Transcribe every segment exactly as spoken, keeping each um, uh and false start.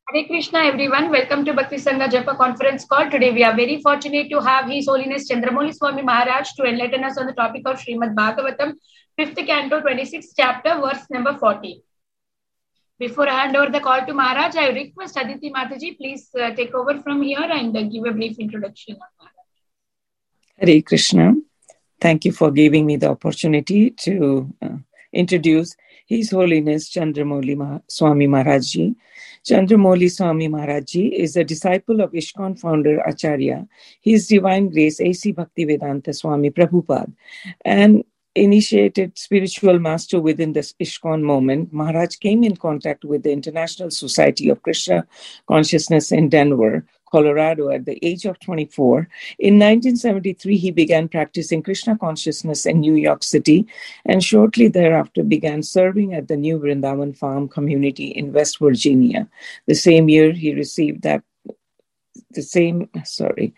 Hare Krishna, everyone. Welcome to Bhakti Sangha Japa conference call. Today, we are very fortunate to have His Holiness Chandramouli Swami Maharaj to enlighten us on the topic of Srimad Bhagavatam, fifth canto, twenty-sixth chapter, verse number forty. Before I hand over the call to Maharaj, I request Aditi Mataji, please uh, take over from here and uh, give a brief introduction of Maharaj. Hare Krishna. Thank you for giving me the opportunity to uh, introduce His Holiness Chandramouli Ma- Swami Maharaj Ji. Chandramouli Swami Maharaj Ji is a disciple of ISKCON founder Acharya, His Divine Grace A C Bhaktivedanta Swami Prabhupada, and initiated spiritual master within the ISKCON movement. Maharaj came in contact with the International Society of Krishna Consciousness in Denver, Colorado at the age of twenty-four. In nineteen seventy-three, he began practicing Krishna consciousness in New York City and shortly thereafter began serving at the New Vrindavan Farm community in West Virginia. The same year, he received that, the same, sorry,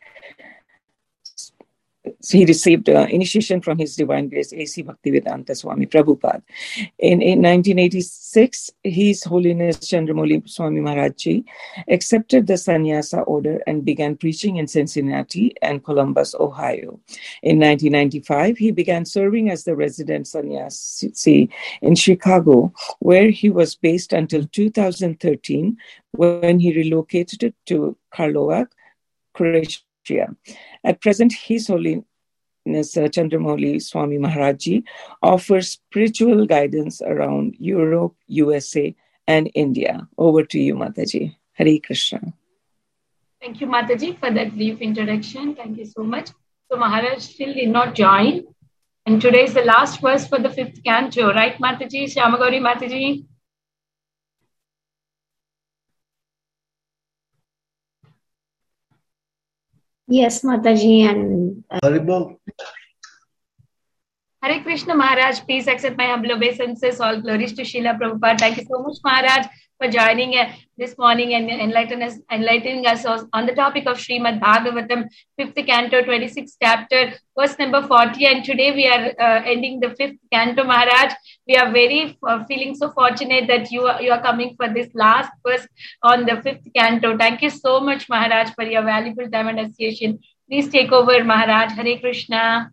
he received uh, initiation from His Divine Grace A C Bhaktivedanta Swami Prabhupada. In, in nineteen eighty-six, His Holiness Chandramouli Swami Maharaj Ji accepted the sannyasa order and began preaching in Cincinnati and Columbus, Ohio. In nineteen ninety-five, he began serving as the resident sannyasi in Chicago, where he was based until two thousand thirteen, when he relocated to Karlovac, Croatia. At present, His Holiness Chandramouli Swami Maharaj Ji offers spiritual guidance around Europe, U S A, and India. Over to you, Mataji. Hare Krishna. Thank you, Mataji, for that brief introduction. Thank you so much. So, Maharaj still did not join. And today is the last verse for the fifth canto, right, Mataji? Shyamagauri Mataji? Yes, Mataji, and uh, Haribol. Hare Krishna, Maharaj. Please accept my humble obeisances. All glories to Srila Prabhupada. Thank you so much, Maharaj, for joining uh, this morning and enlightening us, enlightening us on the topic of Srimad Bhagavatam, fifth canto, twenty-sixth chapter, verse number forty. And today we are uh, ending the fifth canto, Maharaj. We are very uh, feeling so fortunate that you are, you are coming for this last verse on the fifth canto. Thank you so much, Maharaj, for your valuable time and association. Please take over, Maharaj. Hare Krishna.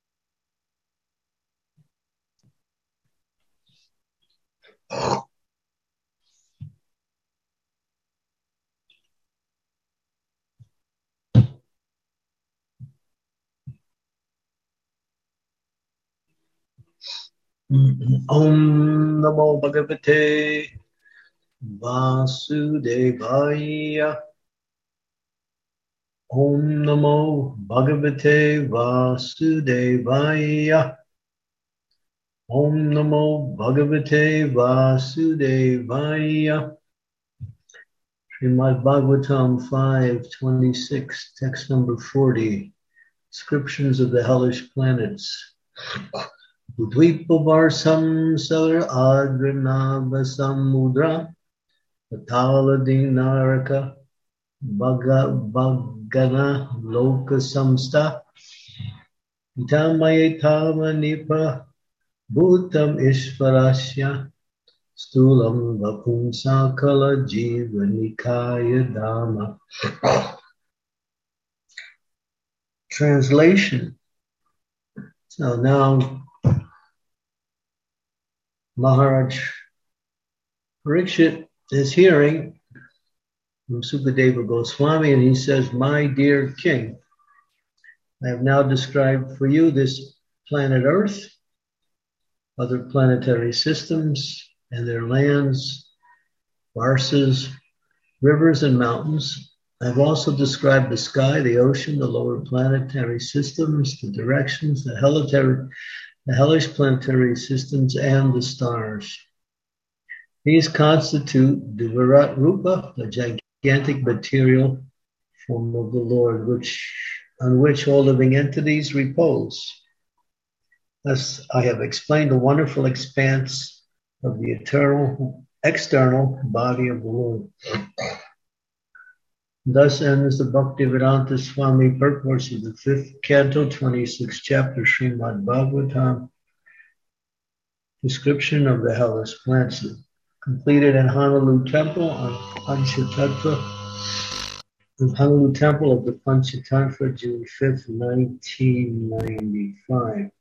Om Namo Bhagavate Vasudevaya. Om Namo Bhagavate Vasudevaya. Om Namo Bhagavate Vasudevaya. Srimad Bhagavatam five twenty-six, text number forty. Descriptions of the hellish planets. Udvipavarsam Salar Adranavasamudra Pataladinaraka Bhagana Loka Samsta Itamayetava Nipa Bhutam Ishvarasya Stulam Vapumsakala Jiva Nikaya Dhamma. Translation. So now Maharaj Parikshit is hearing from Sukadeva Goswami, and he says, "My dear king, I have now described for you this planet Earth, other planetary systems and their lands, varsas, rivers, and mountains. I've also described the sky, the ocean, the lower planetary systems, the directions, the helitary the hellish planetary systems, and the stars. These constitute the Virat Rupa, the gigantic material form of the Lord, which on which all living entities repose. Thus, I have explained the wonderful expanse of the eternal, external body of the Lord." Thus ends the Bhaktivedanta Swami purport of the fifth canto, twenty-sixth chapter, Srimad Bhagavatam, description of the hellish planets. completed in Honolulu Temple on Panchatattva, the Honolulu Temple of the Panchatattva, June fifth, nineteen ninety-five.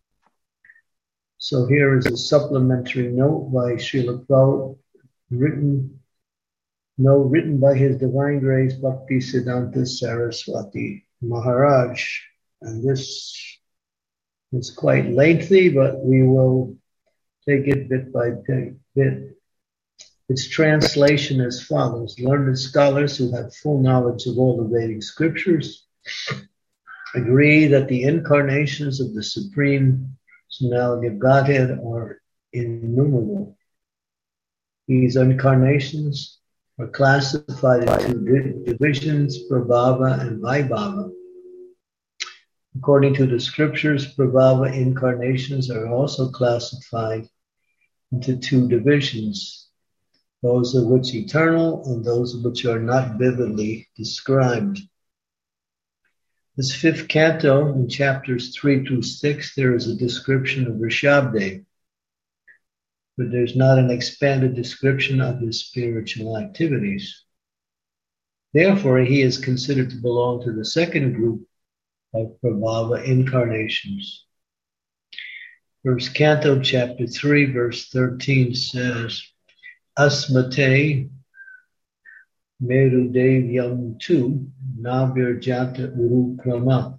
So here is a supplementary note by Srila Prabhupada, written, note written by His Divine Grace Bhakti Siddhanta Saraswati Maharaj. And this is quite lengthy, but we will take it bit by bit. Its translation as follows. Learned scholars who have full knowledge of all the Vedic scriptures agree that the incarnations of the Supreme Personality of Godhead are innumerable. These incarnations are classified into divisions, Prabhava and Vaibhava. According to the scriptures, Prabhava incarnations are also classified into two divisions, those of which eternal and those of which are not vividly described. This fifth canto, in chapters three through six, there is a description of Rishabdev, but there's not an expanded description of his spiritual activities. Therefore, he is considered to belong to the second group of Prabhava incarnations. First canto, chapter three, verse thirteen says, Asmate Meru Devyam tu Nabir Jata Uru Krama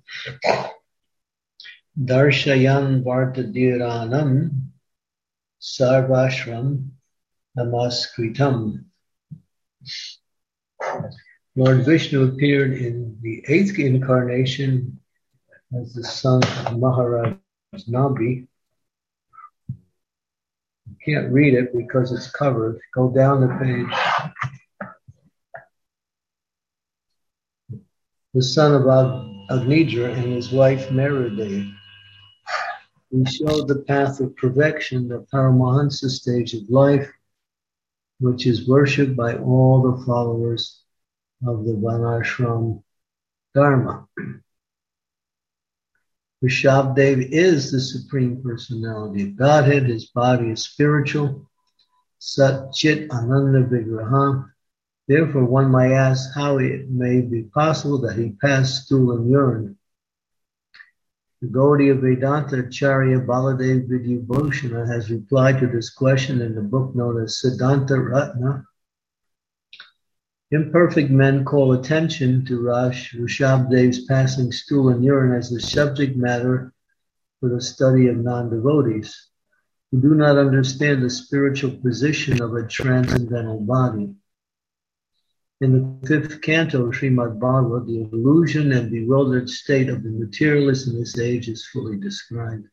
Darshayan Vartadiranam Sarvashram Namaskritam. Lord Vishnu appeared in the eighth incarnation as the son of Maharaj Nabi. You can't read it because it's covered. Go down the page. The son of Agnidra and his wife Merudev. He showed the path of perfection, the Paramahansa stage of life, which is worshipped by all the followers of the Varnashram Dharma. Rishabdev is the Supreme Personality of Godhead. His body is spiritual, Sat Chit Ananda Vigraha. Therefore, one might ask how it may be possible that he passed stool and urine. The Gaudiya Vedanta Acharya Baladev Vidyabhushana has replied to this question in the book known as Siddhanta Ratna. Imperfect men call attention to Rash Rishabdev's passing stool and urine as the subject matter for the study of non-devotees who do not understand the spiritual position of a transcendental body. In the fifth canto of Srimad Bhagavatam, the illusion and bewildered state of the materialist in this age is fully described.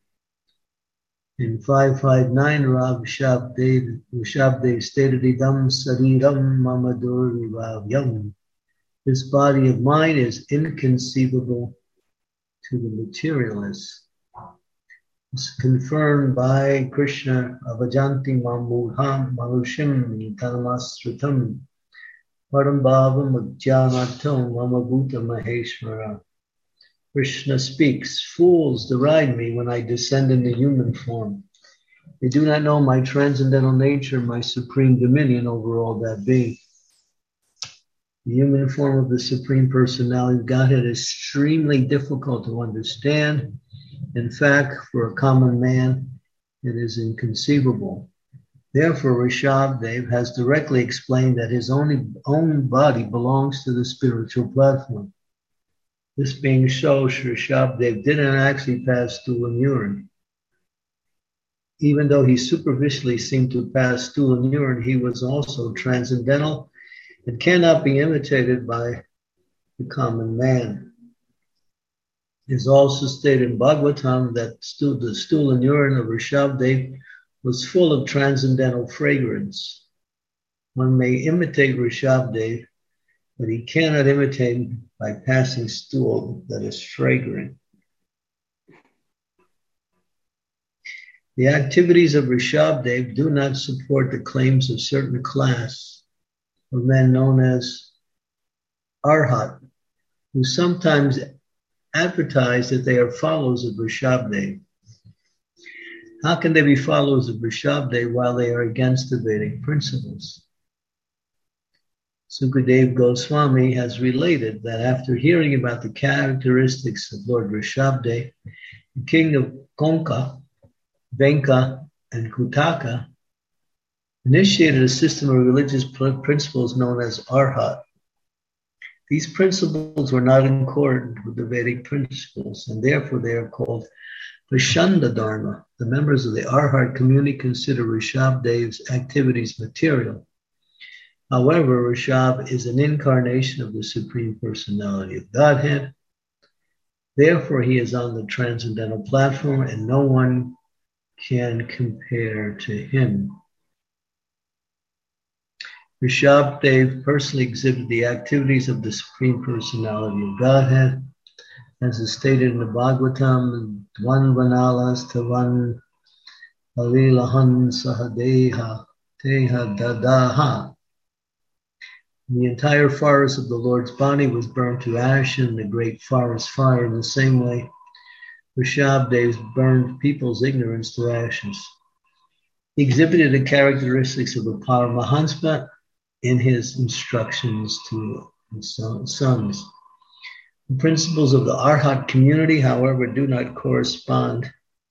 In five fifty-nine, Rav Rishabdev, Rishabdev stated, Idam Sariram Mamadur Vivavyam. This body of mine is inconceivable to the materialist. It's confirmed by Krishna, Avajanti Mamudham Manushim Tanamasritam Parambhavam Ajjanatam Mamabhuta Maheshwara. Krishna speaks, fools deride me when I descend into human form. They do not know my transcendental nature, my supreme dominion over all that be. The human form of the Supreme Personality of Godhead is extremely difficult to understand. In fact, for a common man, it is inconceivable. Therefore, Rishabdev has directly explained that his only own body belongs to the spiritual platform. This being so, Rishabdev didn't actually pass stool and urine. Even though he superficially seemed to pass stool and urine, he was also transcendental and cannot be imitated by the common man. It is also stated in Bhagavatam that stool, the stool and urine of Rishabdev was full of transcendental fragrance. One may imitate Rishabdev, but he cannot imitate him by passing stool that is fragrant. The activities of Rishabdev do not support the claims of certain class of men known as Arhat, who sometimes advertise that they are followers of Rishabdev. How can they be followers of Rishabdev while they are against the Vedic principles? Sukadev Goswami has related that after hearing about the characteristics of Lord Rishabdev, the king of Konka, Venka, and Kutaka, initiated a system of religious principles known as Arhat. These principles were not in accordance with the Vedic principles, and therefore they are called Vishanda Dharma. The members of the Arhat community consider Rishabdev's activities material. However, Rishabh is an incarnation of the Supreme Personality of Godhead. Therefore, he is on the transcendental platform, and no one can compare to him. Rishabdev personally exhibited the activities of the Supreme Personality of Godhead, as is stated in the Bhagavatam, Dvan Vanalas Tavan Alilahan Sahadeha Teha Dadaha. The entire forest of the Lord's body was burned to ash in the great forest fire. In the same way, Rishabdev burned people's ignorance to ashes. He exhibited the characteristics of a Paramahansa in his instructions to his sons. The principles of the Arhat community, however, do not correspond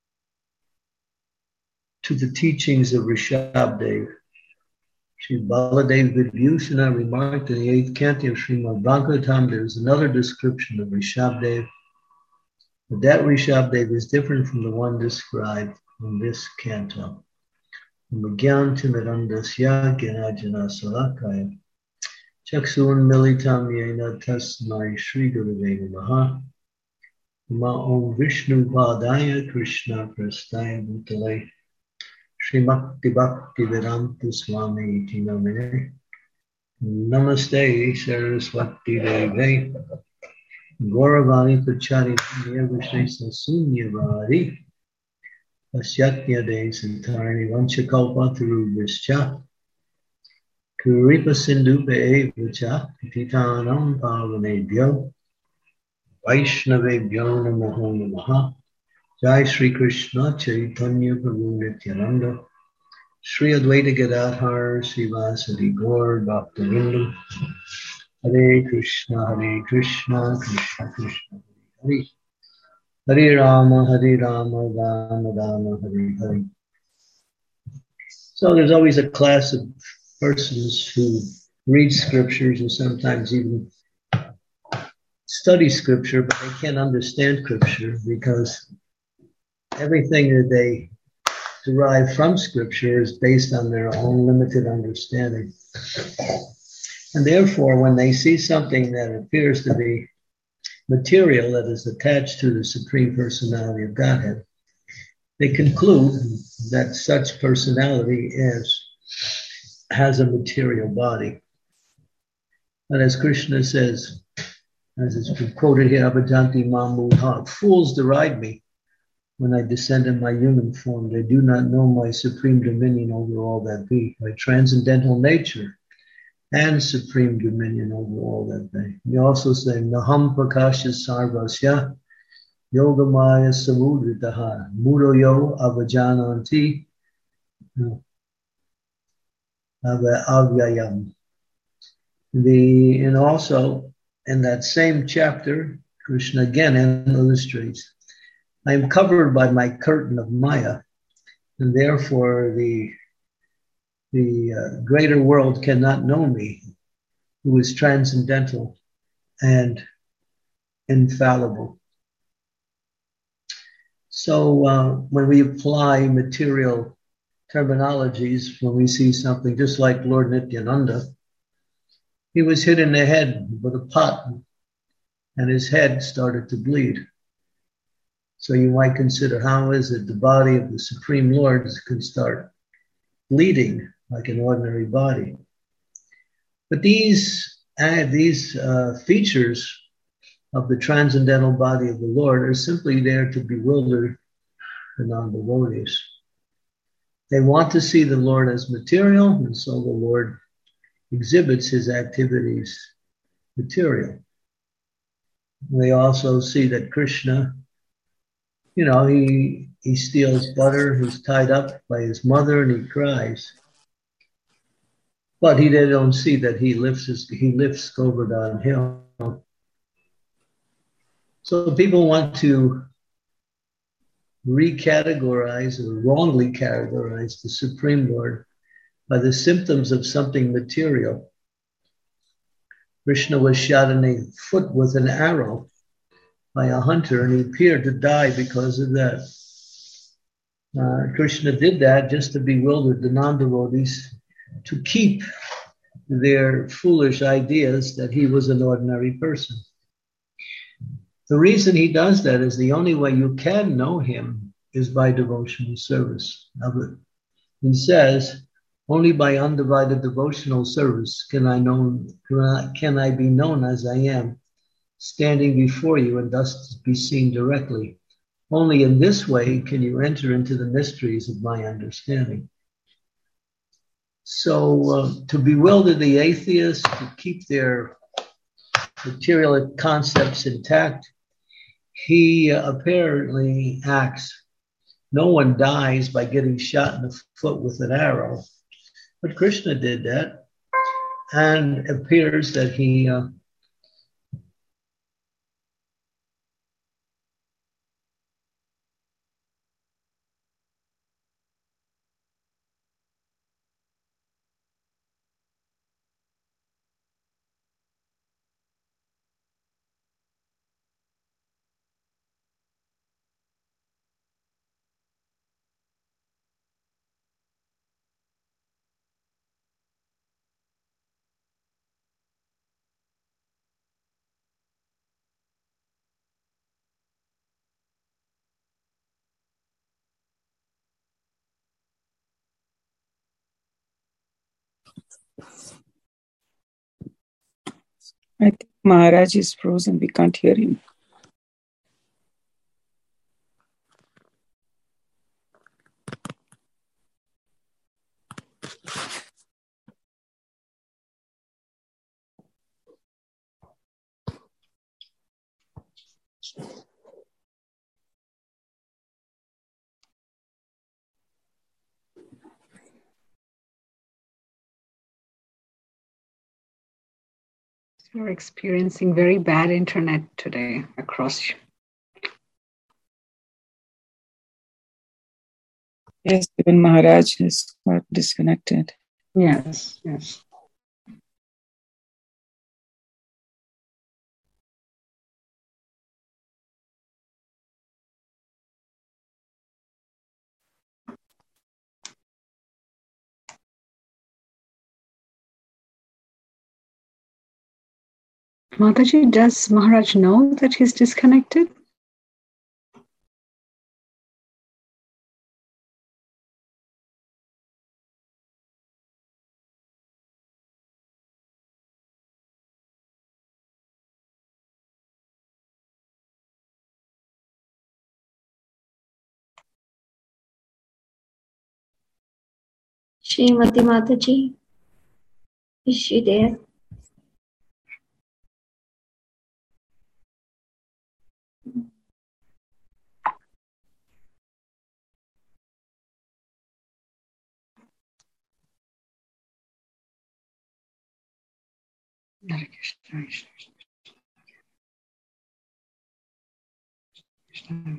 to the teachings of Rishabdev. Sri Baladev Vibhushana remarked in the eighth canto of Srimad Bhagavatam, there is another description of Rishabdev, but that Rishabdev is different from the one described in this canto. Magyantimirandasya Gyanajana Salakaya Chaksun Militam Yena Tasmai Shri Gurave Namaha Ma Om Vishnu Padaya Krishna Prastaya Bhutale Srimakti Bhakti Vedanta Swami Iti Namine Namaste Saraswati Deve Gauravani Pachari Nirvishesa Sunyavadi Asyatya De Santarani Vanchakalpa Thirubhischa Kuripa Sindhu Bevacha Titanam Pavanebhyo Vaishnavebhyo Namaho Namaha Jai Sri Krishna Chaitanya Prabhu Nityananda Sri Advaita Gadadhar Srivasadi Gaur Bhaktivinoda Hare Krishna Hare Krishna Krishna Krishna Hare Hare Hare Rama Hare Rama Rama Rama Hare Hare. So there's always a class of persons who read scriptures and sometimes even study scripture, but they can't understand scripture because everything that they derive from scripture is based on their own limited understanding. And therefore, when they see something that appears to be material that is attached to the Supreme Personality of Godhead, they conclude that such personality is has a material body. And as Krishna says, as it's been quoted here, Abhajanti Mamudha, fools deride me when I descend in my human form. They do not know my supreme dominion over all that be, my transcendental nature and supreme dominion over all that be. We also say, Naham Prakasha Sarvasya Yogamaya Samudritaha Mudoyo Avajananti Avyayam. The and also in that same chapter, Krishna again illustrates, I am covered by my curtain of Maya, and therefore the the uh, greater world cannot know me, who is transcendental and infallible. So uh, when we apply material terminologies, when we see something, just like Lord Nityananda, he was hit in the head with a pot and his head started to bleed. So you might consider, how is it the body of the Supreme Lord can start bleeding like an ordinary body? But these, uh, these uh, features of the transcendental body of the Lord are simply there to bewilder the non-devotees. They want to see the Lord as material, and so the Lord exhibits his activities material. They also see that Krishna you know, he he steals butter, he's tied up by his mother, and he cries. But he they don't see that he lifts his, he lifts Govardhan Hill. So people want to recategorize or wrongly categorize the Supreme Lord by the symptoms of something material. Krishna was shot in the foot with an arrow by a hunter, and he appeared to die because of that. Uh, Krishna did that just to bewilder the non-devotees, to keep their foolish ideas that he was an ordinary person. The reason he does that is the only way you can know him is by devotional service. He says, only by undivided devotional service can I, know, can I, can I be known as I am, standing before you and thus be seen directly. Only in this way can you enter into the mysteries of my understanding. So uh, to bewilder the atheists, to keep their material concepts intact, he uh, apparently acts. No one dies by getting shot in the foot with an arrow, but Krishna did that, and it appears that he uh, I think Maharaj is frozen. We can't hear him. We're experiencing very bad internet today across. Yes, even Maharaj has got disconnected. Yes, yes. Mataji, does Maharaj know that he's disconnected? Srimati Mataji, is she there? Hare Krishna, Krishna, Krishna.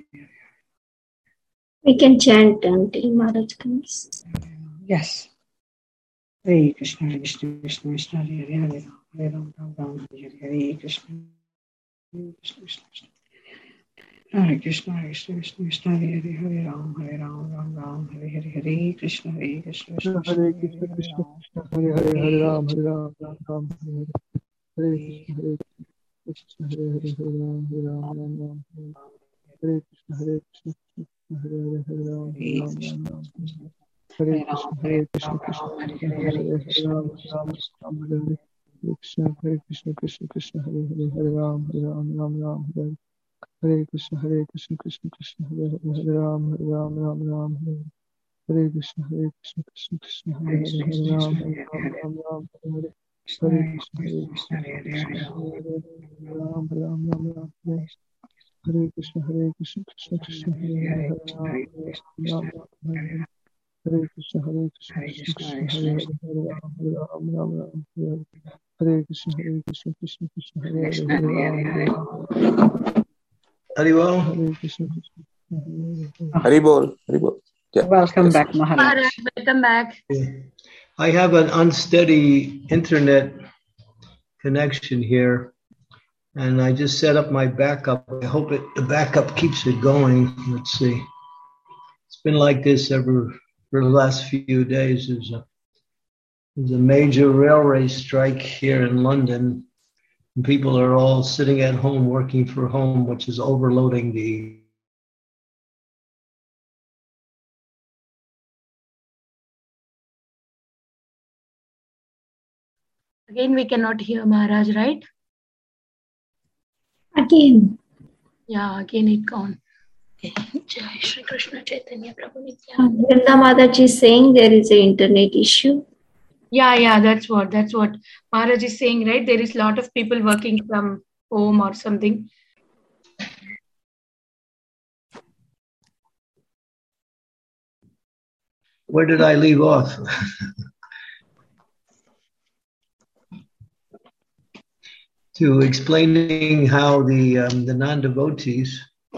We can chant until Maharaj comes. Yes. Hare Krishna, Hare Krishna, Krishna Krishna, Hare Hare, Hare Ram, Hare Ram, Ram Ram, Hare Hare, Hare Krishna, Hare Krishna, Krishna Krishna. Hare Krishna, Hare Krishna, Krishna Krishna, Hare Hare, Hare Ram, Hare Ram, Ram Ram, Hare Hare, Hare Krishna, Hare Krishna, Krishna Hare Krishna, Krishna Krishna, Hare Hare, Hare Ram, Hare Ram, Ram Ram, Hare Hare, Hare Krishna, Hare Krishna, Hare Hare, Hare Ram, Hare Ram, Ram Ram, Hare Krishna, Hare Krishna, Krishna Hare Hare, Hare Ram, Hare Ram, Ram Ram, Hare Krishna, Hare Krishna, Krishna Krishna, Hare Hare, Hare Ram, Ram Ram, Hare Hare, Hare Krishna, Hare Krishna, Krishna Krishna, Hare Hare, Hare Ram, Hare Ram, Ram Ram, Hare Hare Krishna, Hare Krishna, Krishna Krishna, Hare Hare, Hare Ram, Hare Ram, Ram Ram, Hare Hare Krishna, Hare Krishna, Krishna Krishna, Hare Hare, Hare Ram, Hare Ram, Ram Ram, Hare Hare, Hare Krishna, Hare Krishna, Krishna Krishna, Hare Hare, Hare Ram, Hare Ram, Ram Ram, Hare Hare Krishna, Hare Krishna, Krishna Krishna, Hare Hare, Hare Rama, Hare Rama, Hare Hare. Hare Krishna, Hare Krishna, Krishna Krishna, Hare Hare, Hare Ram, Hare Ram, Ram Ram, Hare Hare. Hare Krishna, Hare Krishna, Krishna Krishna, Hare Hare, Hare Ram, Hare Ram. Haribol. Hare Krishna, Krishna Krishna, Hare Hare. Haribol, Haribol. Yeah. Welcome Yes. back, Maharaj. Maharaj, welcome back. I have an unsteady internet connection here, and I just set up my backup. I hope it, the backup keeps it going. Let's see. It's been like this ever for the last few days. There's a, there's a major railway strike here in London. And people are all sitting at home, working from home, which is overloading the Again, we cannot hear Maharaj, right? Again. Yeah, again it gone. Jai Shri Krishna Chaitanya Prabhu Nityananda. Vrinda Maharaj is saying there is an internet issue. Yeah, yeah, that's what, that's what Maharaj is saying, right? There is a lot of people working from home or something. Where did I leave off? To explaining how the um, the non-devotees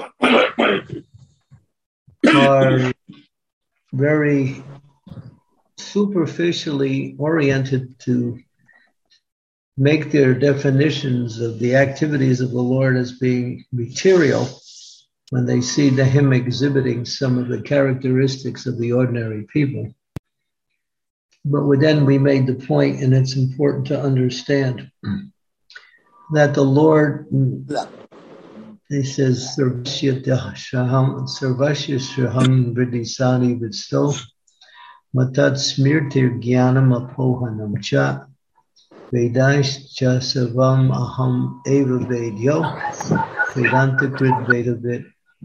are very superficially oriented to make their definitions of the activities of the Lord as being material when they see the him exhibiting some of the characteristics of the ordinary people. But then we made the point, and it's important to understand that the Lord, he says, Sarvasya Shaham Vidisani Vidsto Matat Smirtir Gyanam Apohanam Cha Vedash Cha Savam Aham Eva Vedyo Vedanta Krit Vedavid,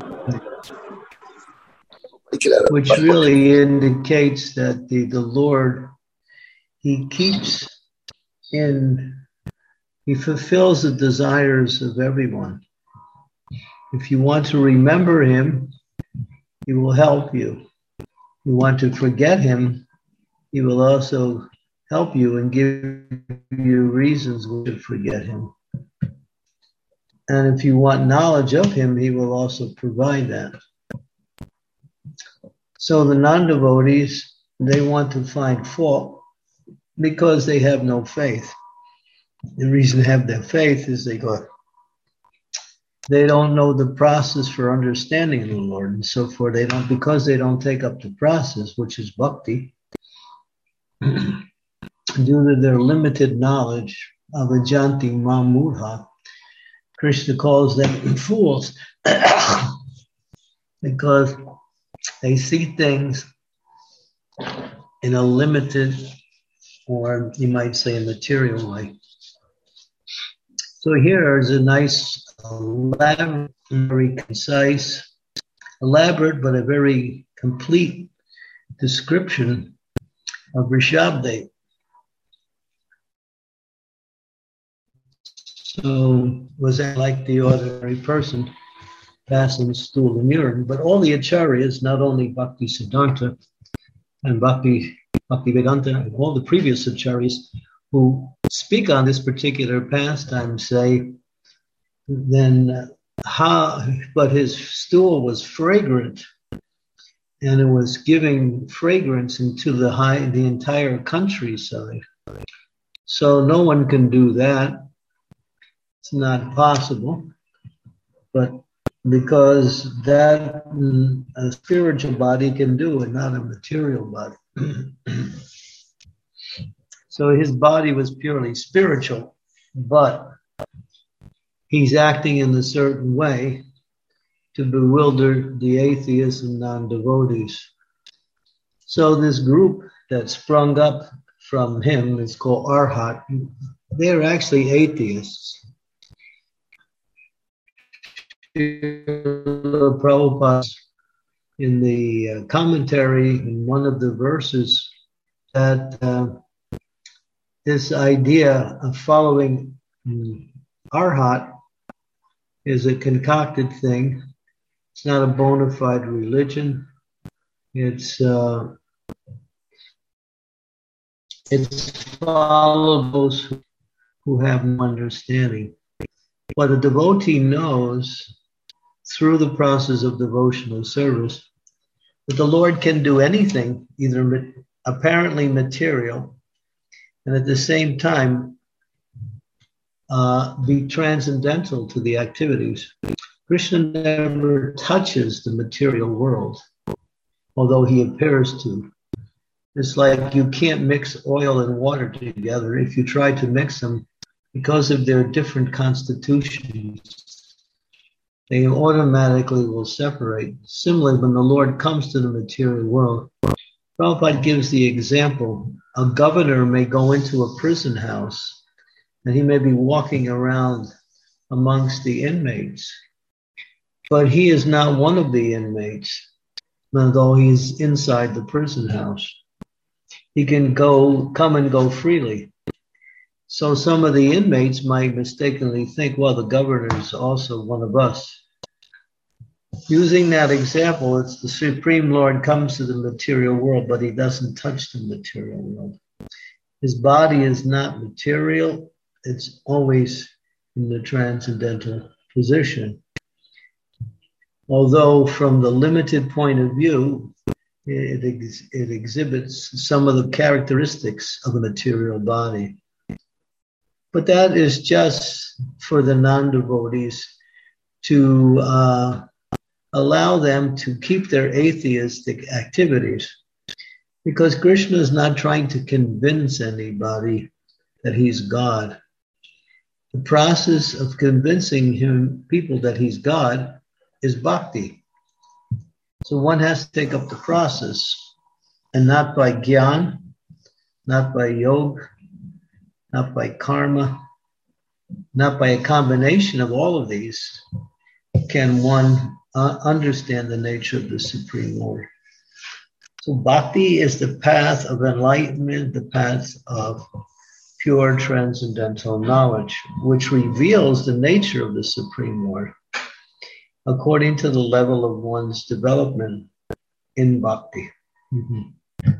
which really indicates that the, the Lord, he keeps in He fulfills the desires of everyone. If you want to remember him, he will help you. If you want to forget him, he will also help you and give you reasons to forget him. And if you want knowledge of him, he will also provide that. So the non-devotees, they want to find fault because they have no faith. The reason to have their faith is they go, they don't know the process for understanding the Lord, and so forth. They don't, because they don't take up the process, which is bhakti, due to their limited knowledge of ajanti mamudha, Krishna calls them fools because they see things in a limited, or you might say a material way. So here is a nice, elaborate, very concise, elaborate, but a very complete description of Rishabdev. So was that like the ordinary person passing stool and urine? But all the acharyas, not only Bhakti Siddhanta and Bhakti, Bhakti Vedanta, and all the previous acharyas who speak on this particular pastime say, then how, but his stool was fragrant, and it was giving fragrance into the high, the entire countryside. So no one can do that. It's not possible. But because that a spiritual body can do it, not a material body. So his body was purely spiritual, but he's acting in a certain way to bewilder the atheists and non-devotees. So this group that sprung up from him is called Arhat. They're actually atheists. Prabhupada, in the commentary, in one of the verses, that uh, this idea of following Arhat is a concocted thing. It's not a bona fide religion. It's uh, it's followed those who, who have no understanding. But a devotee knows through the process of devotional service that the Lord can do anything, either ma- apparently material, and at the same time uh, be transcendental to the activities. Krishna never touches the material world, although he appears to. It's like you can't mix oil and water together. If you try to mix them, because of their different constitutions, they automatically will separate. Similarly, when the Lord comes to the material world, Prabhupada gives the example, a governor may go into a prison house and he may be walking around amongst the inmates, but he is not one of the inmates, although he's inside the prison house. He can go, come and go freely. So some of the inmates might mistakenly think, well, the governor is also one of us. Using that example, it's the Supreme Lord comes to the material world, but he doesn't touch the material world. His body is not material. It's always in the transcendental position. Although from the limited point of view, it, ex- it exhibits some of the characteristics of a material body. But that is just for the non-devotees to uh, allow them to keep their atheistic activities, because Krishna is not trying to convince anybody that he's God. The process of convincing him, people that he's God, is bhakti. So one has to take up the process, and not by gyan, not by yoga, not by karma, not by a combination of all of these, can one uh, understand the nature of the Supreme Lord. So bhakti is the path of enlightenment, the path of pure transcendental knowledge, which reveals the nature of the Supreme Lord according to the level of one's development in bhakti. Mm-hmm.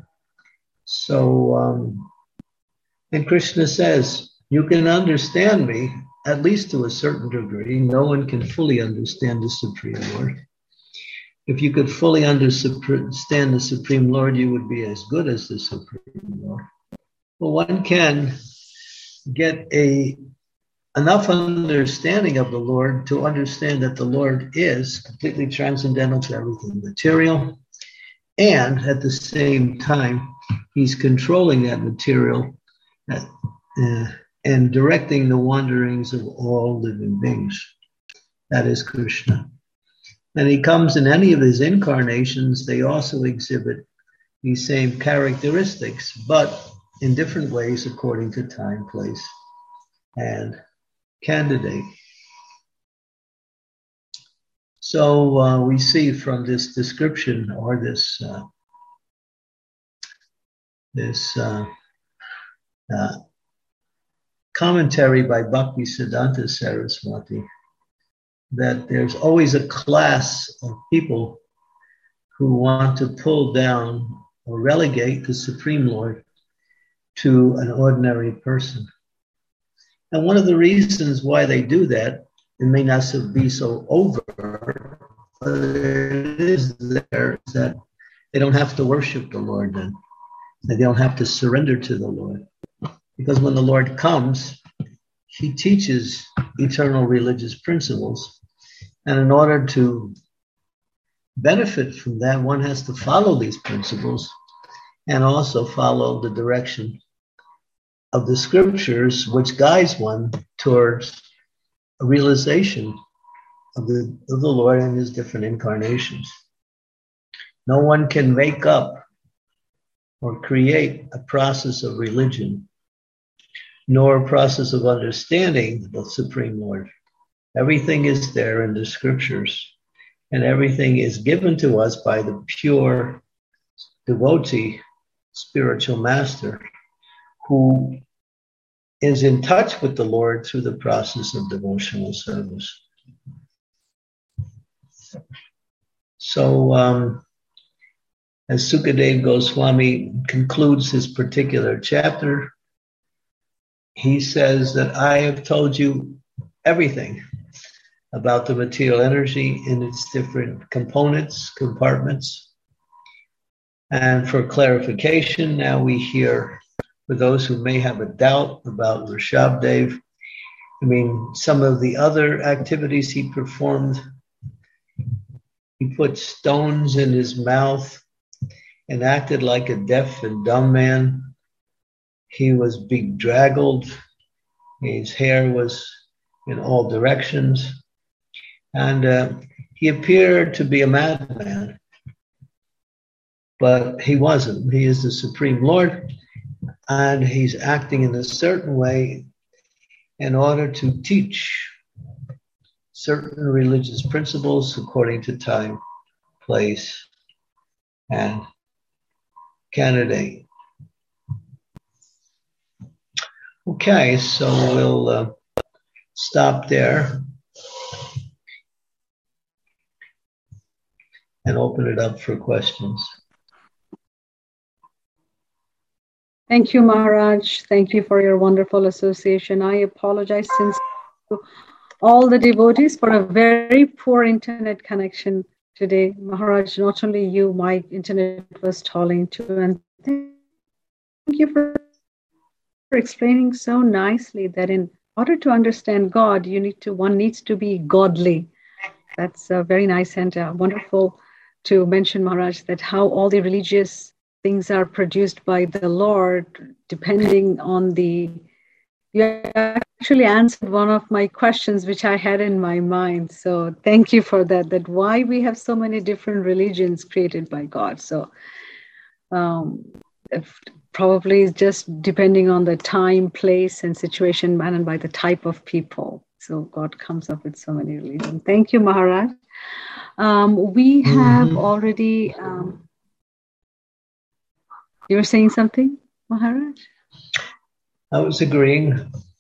So, um, and Krishna says, you can understand me, at least to a certain degree. No one can fully understand the Supreme Lord. If you could fully understand the Supreme Lord, you would be as good as the Supreme Lord. Well, one can get a enough understanding of the Lord to understand that the Lord is completely transcendental to everything material, and at the same time, he's controlling that material uh, uh, and directing the wanderings of all living beings. That is Krishna. And he comes in any of his incarnations, they also exhibit these same characteristics, but in different ways according to time, place, and candidate. So uh, we see from this description, or this uh, this uh, uh, commentary by Bhaktisiddhanta Saraswati, that there's always a class of people who want to pull down or relegate the Supreme Lord to an ordinary person. And one of the reasons why they do that, it may not be so overt, but it is there, is that they don't have to worship the Lord then. They don't have to surrender to the Lord. Because when the Lord comes, he teaches eternal religious principles. And in order to benefit from that, one has to follow these principles and also follow the direction of the scriptures, which guides one towards a realization of the, of the Lord in his different incarnations. No one can make up or create a process of religion, nor a process of understanding the Supreme Lord. Everything is there in the scriptures, and everything is given to us by the pure devotee, spiritual master, who is in touch with the Lord through the process of devotional service. So, um, as Sukadeva Goswami concludes his particular chapter, he says that I have told you everything about the material energy in its different components, compartments. And for clarification, now we hear, for those who may have a doubt about Rishabdev, I mean, some of the other activities he performed, he put stones in his mouth and acted like a deaf and dumb man. He was bedraggled. His hair was in all directions. And uh, he appeared to be a madman. But he wasn't. He is the Supreme Lord. And he's acting in a certain way in order to teach certain religious principles according to time, place, and candidate. Okay, so we'll uh, stop there and open it up for questions. Thank you, Maharaj. Thank you for your wonderful association. I apologize since to all the devotees for a very poor internet connection today. Maharaj, not only you, my internet was stalling too. And thank you for, for explaining so nicely that in order to understand God, you need to one needs to be godly. That's uh, very nice and uh, wonderful to mention, Maharaj, that how all the religious things are produced by the Lord, depending on the, you actually answered one of my questions, which I had in my mind. So thank you for that, that why we have so many different religions created by God. So um, if probably just depending on the time, place, and situation, and by the type of people. So God comes up with so many religions. Thank you, Maharaj. Um, we have mm-hmm. already... Um, You were saying something, Maharaj? I was agreeing.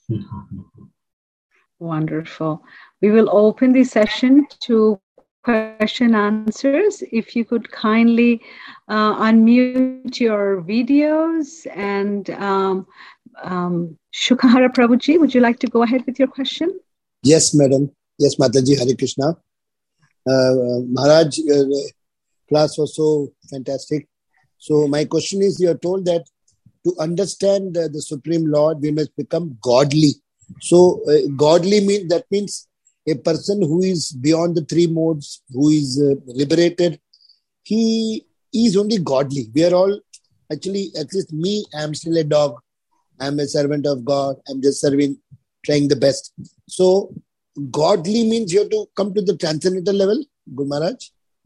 Wonderful. We will open the session to question answers. If you could kindly uh, unmute your videos. And um, um, Shukhara Prabhuji, would you like to go ahead with your question? Yes, madam. Yes, Mataji, Hare Krishna. Uh, Maharaj, your class was so fantastic. So my question is, you are told that to understand uh, the Supreme Lord, we must become godly. So uh, godly means, that means a person who is beyond the three modes, who is uh, liberated, he is only godly. We are all, actually, at least me, I am still a dog. I am a servant of God. I am just serving, trying the best. So godly means you have to come to the transcendental level, Guru Maharaj?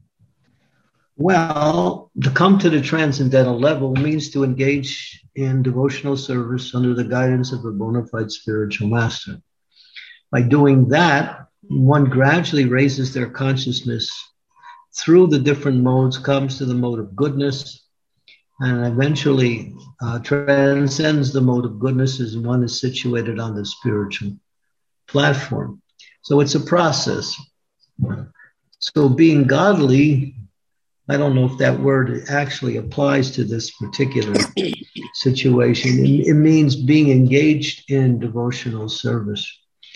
Well, to come to the transcendental level means to engage in devotional service under the guidance of a bona fide spiritual master. By doing that, one gradually raises their consciousness through the different modes, comes to the mode of goodness, and eventually uh, transcends the mode of goodness as one is situated on the spiritual platform. So it's a process. So being godly, I don't know if that word actually applies to this particular situation. It, it means being engaged in devotional service.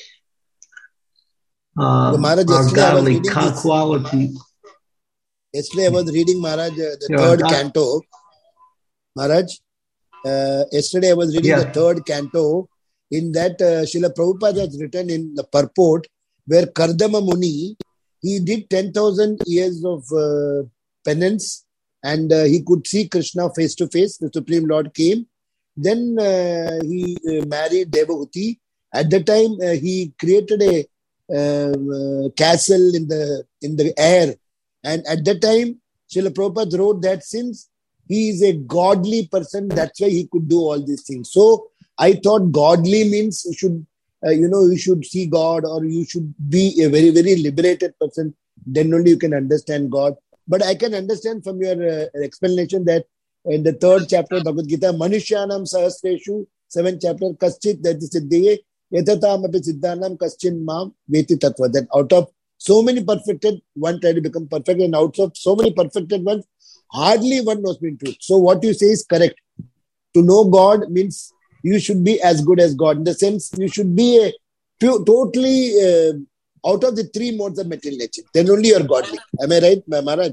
Uh, Maharaj, our godly quality. Yesterday I was reading, Maharaj, uh, the yeah, third God. canto. Maharaj, uh, yesterday I was reading yeah. the third canto. In that, uh, Srila Prabhupada has written in the purport where Kardama Muni, he did ten thousand years of uh, penance, and uh, he could see Krishna face to face. The Supreme Lord came. Then uh, he uh, married Devahuti. At the time, uh, he created a um, uh, castle in the in the air. And at that time, Srila Prabhupada wrote that since he is a godly person, that's why he could do all these things. So I thought godly means you should, uh, you know, you should see God, or you should be a very, very liberated person. Then only you can understand God. But I can understand from your uh, explanation that in the third chapter of Bhagavad Gita, Manushyanam Sahasreshu, seventh chapter, Kaschit, that is Siddhiye, Yatatam api Siddhanam Kaschin Mam Veti Tattva. That out of So many perfected, one tried to become perfect, and out of so many perfected ones, hardly one knows me in truth. So what you say is correct. To know God means you should be as good as God. In the sense, you should be a pure, totally uh, out of the three modes of material nature. Then only you are godly. Am I right, Maharaj?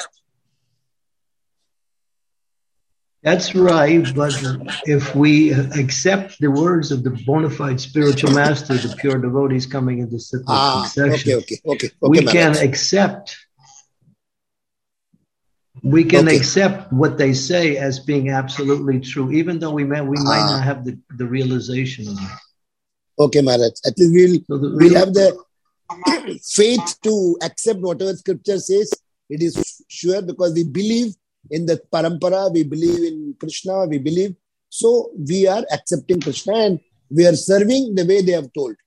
That's right, but if we accept the words of the bona fide spiritual master, the pure devotees coming into cyclic ah, succession, okay, okay, okay, okay, we Maharaj. can accept we can Okay. accept what they say as being absolutely true, even though we may we might Ah. not have the, the realization of it. Okay, Maharaj. At least we'll So the we'll real- have the faith to accept whatever scripture says. It is sure because we believe in the parampara, we believe in Krishna, we believe. So we are accepting Krishna and we are serving the way they have told.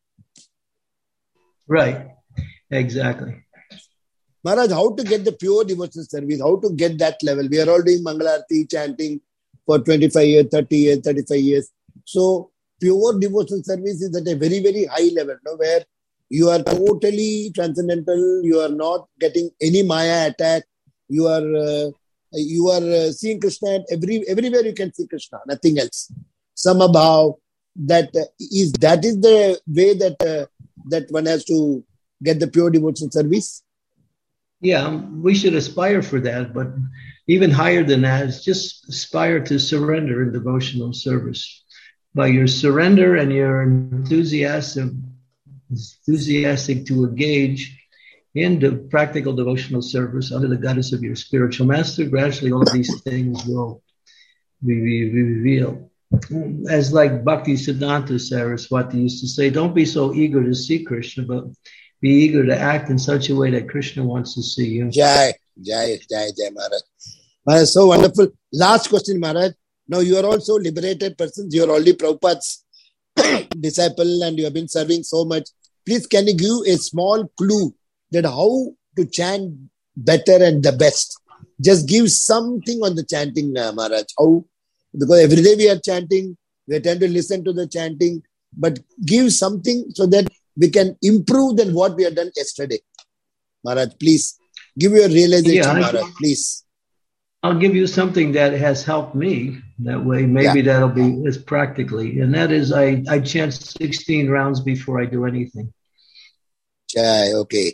Right, exactly. Maharaj, how to get the pure devotional service? How to get that level? We are all doing Mangalarti, chanting for twenty-five years, thirty years, thirty-five years. So pure devotional service is at a very, very high level, no? Where you are totally transcendental. You are not getting any Maya attack. You are uh, you are uh, seeing Krishna at every everywhere. You can see Krishna, nothing else. Samabhav. That uh, is that is the way that uh, that one has to get the pure devotional service. Yeah, we should aspire for that, but even higher than that is just aspire to surrender in devotional service. By your surrender and your enthusiastic, enthusiastic to engage in the practical devotional service under the guidance of your spiritual master, gradually all of these things will be revealed. As like Bhakti Siddhanta Saraswati used to say, don't be so eager to see Krishna, but be eager to act in such a way that Krishna wants to see you. Jai, Jai, Jai, Jai, Maharaj. Maharaj, so wonderful. Last question, Maharaj. Now you are also liberated persons. You are already Prabhupada's disciple and you have been serving so much. Please, can you give a small clue that how to chant better and the best? Just give something on the chanting, uh, Maharaj. How? Because every day we are chanting. We are trying to listen to the chanting. But give something so that we can improve than what we have done yesterday. Maharaj, please give your realization, Yeah, I- Maharaj, please. I'll give you something that has helped me. That way, maybe Yeah. that'll be as practically. And that is, I, I chant sixteen rounds before I do anything. Jai, okay.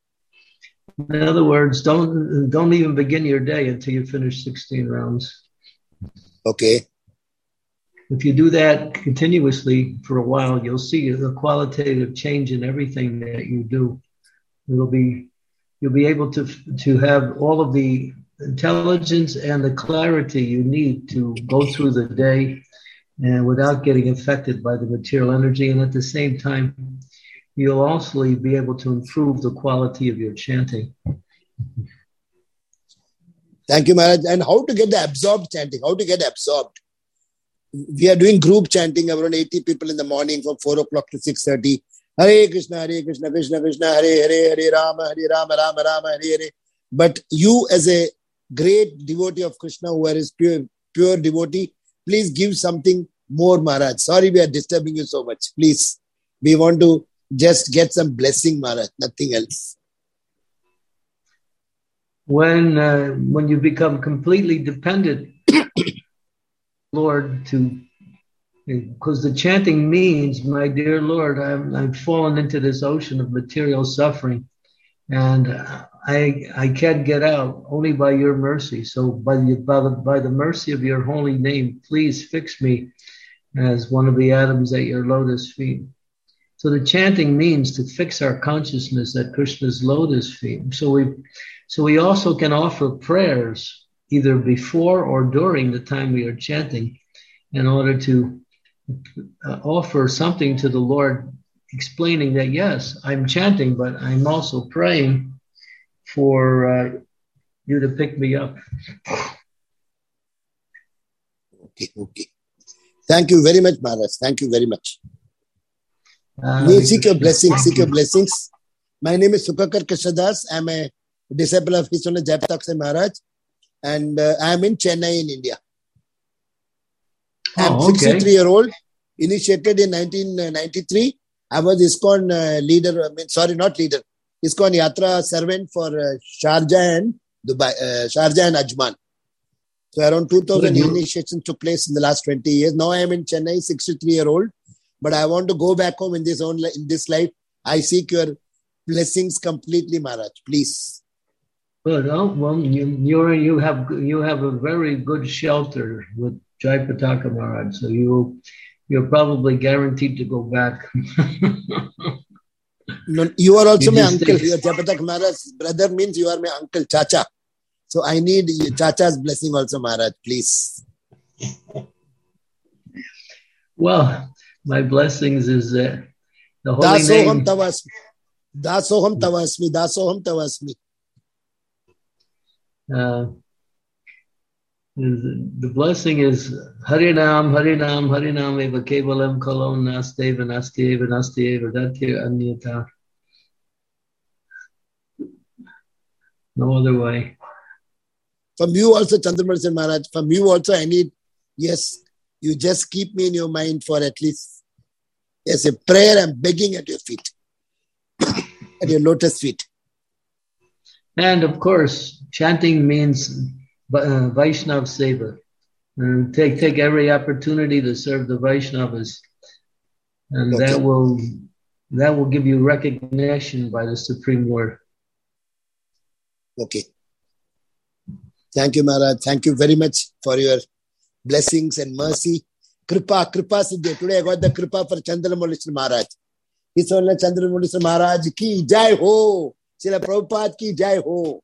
In other words, don't don't even begin your day until you finish sixteen rounds. Okay. If you do that continuously for a while, you'll see the qualitative change in everything that you do. It'll be, you'll be able to to have all of the intelligence and the clarity you need to go through the day and without getting affected by the material energy. And at the same time, you'll also be able to improve the quality of your chanting. Thank you, Maharaj. And how to get the absorbed chanting? How to get absorbed? We are doing group chanting, around eighty people in the morning from four o'clock to six thirty. Hare Krishna, Hare Krishna, Krishna Krishna, Hare Hare, Hare Rama, Hare Rama, Rama Rama, Hare Hare. But you as a great devotee of Krishna, who are his pure, pure devotee, please give something more, Maharaj. Sorry we are disturbing you so much. Please, we want to just get some blessing, Maharaj, nothing else. When uh, when you become completely dependent, Lord, to because the chanting means, my dear Lord, I'm I've fallen into this ocean of material suffering, and I I can't get out only by your mercy. So by the by the by the mercy of your holy name, please fix me as one of the atoms at your lotus feet. So the chanting means to fix our consciousness at Krishna's lotus feet. So we so we also can offer prayers either before or during the time we are chanting in order to uh, offer something to the Lord, explaining that, yes, I'm chanting, but I'm also praying for uh, you to pick me up. Okay, okay. Thank you very much, Maharaj. Thank you very much. Uh, May seek your blessings, seek your blessings. My name is Sukakar Krishnadas. I'm a disciple of His Holiness Jayapataksha Maharaj, and uh, I'm in Chennai in India. I'm Oh, okay. sixty-three year old, initiated in nineteen ninety-three. I was ISKCON uh, leader, I mean, sorry, not leader. ISKCON Yatra servant for uh, Sharjah and Dubai, uh, Sharjah and Ajman. So around two thousand initiations took place in the last twenty years. Now I am in Chennai, sixty-three year old, but I want to go back home in this own in this life. I seek your blessings completely, Maharaj. Please. Good. Oh, well, you you're, you have you have a very good shelter with Jayapataka Maharaj, so you you're probably guaranteed to go back. No, you are also You my just uncle. take- Your Jayapataka Maharaj brother means you are my uncle, Chacha. So I need Chacha's blessing also, Maharaj, please. Well, my blessings is that the holy Dasoham name. tavasmi. Dasoham tavasmi. Dasoham tavasmi. Uh, is, the blessing is Harinam, Harinam, Harinam eva kevalam kalon nasteva nasteva nasteva datir anyata. No other way. From you also, Chandramurti Maharaj, from you also I need, yes, you just keep me in your mind for at least, yes, a prayer I'm begging at your feet, at your lotus feet. And of course, chanting means uh, Vaishnav Seva. And take take every opportunity to serve the Vaishnavas, and Okay. that will that will give you recognition by the Supreme Lord. Okay. Thank you, Maharaj. Thank you very much for your blessings and mercy. Kripa, Kripa Siddhi. Today I got the Kripa for Chandramurti Maharaj. His Holy Chandramurti Maharaj ki jai ho. Srila Prabhupada ki jai ho.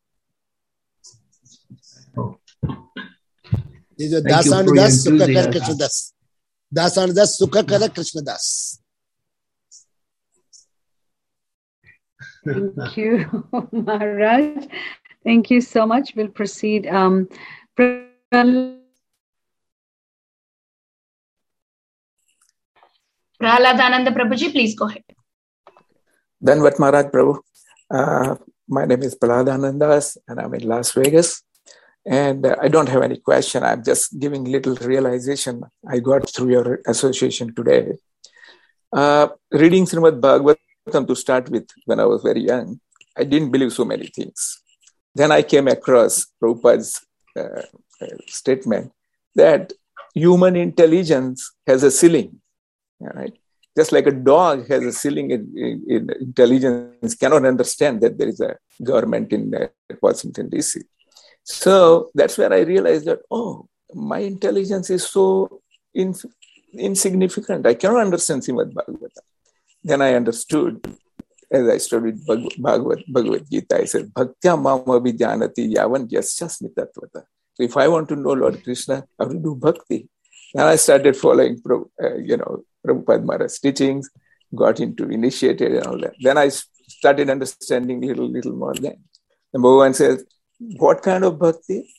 This is Thank you for your Dasanudas Sukhakar enthusiasm. Krishnadas. Dasanudas Sukhakara Krishnadas. Thank you, Maharaj. Thank you so much. We'll proceed. Um, Prahladananda Prabhuji, please go ahead. Then what, Maharaj Prabhu? Uh, my name is Prahladananda and I'm in Las Vegas. And uh, I don't have any question. I'm just giving little realization I got through your association today. Uh, reading Srimad Bhagavatam to start with when I was very young, I didn't believe so many things. Then I came across Prabhupada's uh, uh, statement that human intelligence has a ceiling. Right? Just like a dog has a ceiling in, in, in intelligence, cannot understand that there is a government in uh, Washington, D C. So that's where I realized that, oh, my intelligence is so in, insignificant. I cannot understand Srimad Bhagavatam. Then I understood, as I studied Bhagavad, Bhagavad Gita, I said, Bhaktya mama vidyanati yavan yasyasmi tattvata. So if I want to know Lord Krishna, I have to do bhakti. Then I started following, uh, you know, Prabhupada Maharaj's teachings, got into initiated and all that. Then I started understanding little, little more then. Number one says, what kind of bhakti?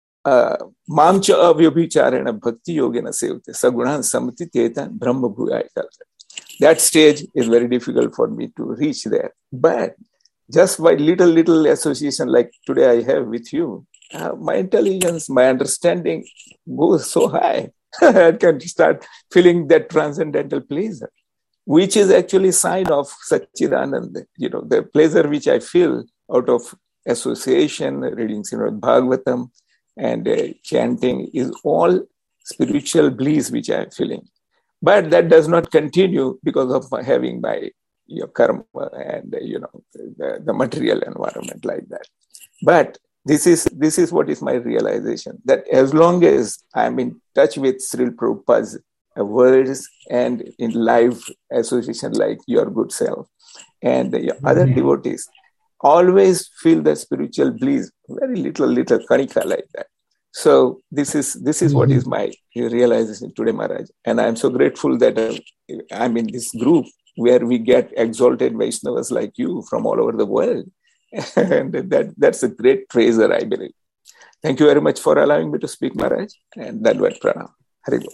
Mamcha avyabhicharena bhakti yogena sevte sagunan samati tetan brahma bhuyaya. That stage is very difficult for me to reach there. But just by little, little association like today I have with you, uh, my intelligence, my understanding goes so high. I can start feeling that transcendental pleasure, which is actually a sign of Satchidananda. You know, the pleasure which I feel out of association, reading Srimad Bhagavatam, and uh, chanting is all spiritual bliss which I am feeling. But that does not continue because of my having my your karma and uh, you know the, the material environment like that. But this is this is what is my realization, that as long as I am in touch with Srila Prabhupada's uh, words and in live association like your good self and uh, your mm-hmm. other devotees, always feel the spiritual bliss, very little, little kanika like that. So this is this is mm-hmm. what is my realization today, Maharaj. And I'm so grateful that uh, I'm in this group where we get exalted Vaishnavas like you from all over the world. And that, that's a great treasure, I believe. Thank you very much for allowing me to speak, Maharaj. And Dalvat Pranam. Haribo.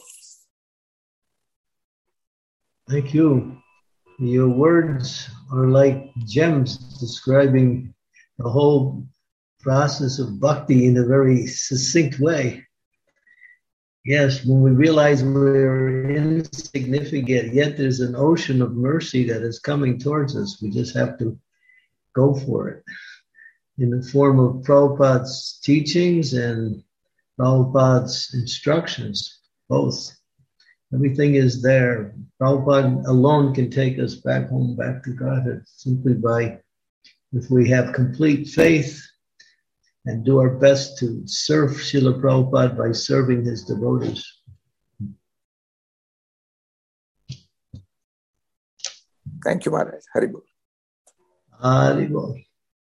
Thank you. Your words are like gems describing the whole process of bhakti in a very succinct way. Yes, when we realize we're insignificant, yet there's an ocean of mercy that is coming towards us. We just have to go for it in the form of Prabhupada's teachings and Prabhupada's instructions, both. Everything is there. Prabhupada alone can take us back home, back to Godhead, simply by, if we have complete faith and do our best to serve Srila Prabhupada by serving his devotees. Thank you, Maharaj. Haribol. Haribol.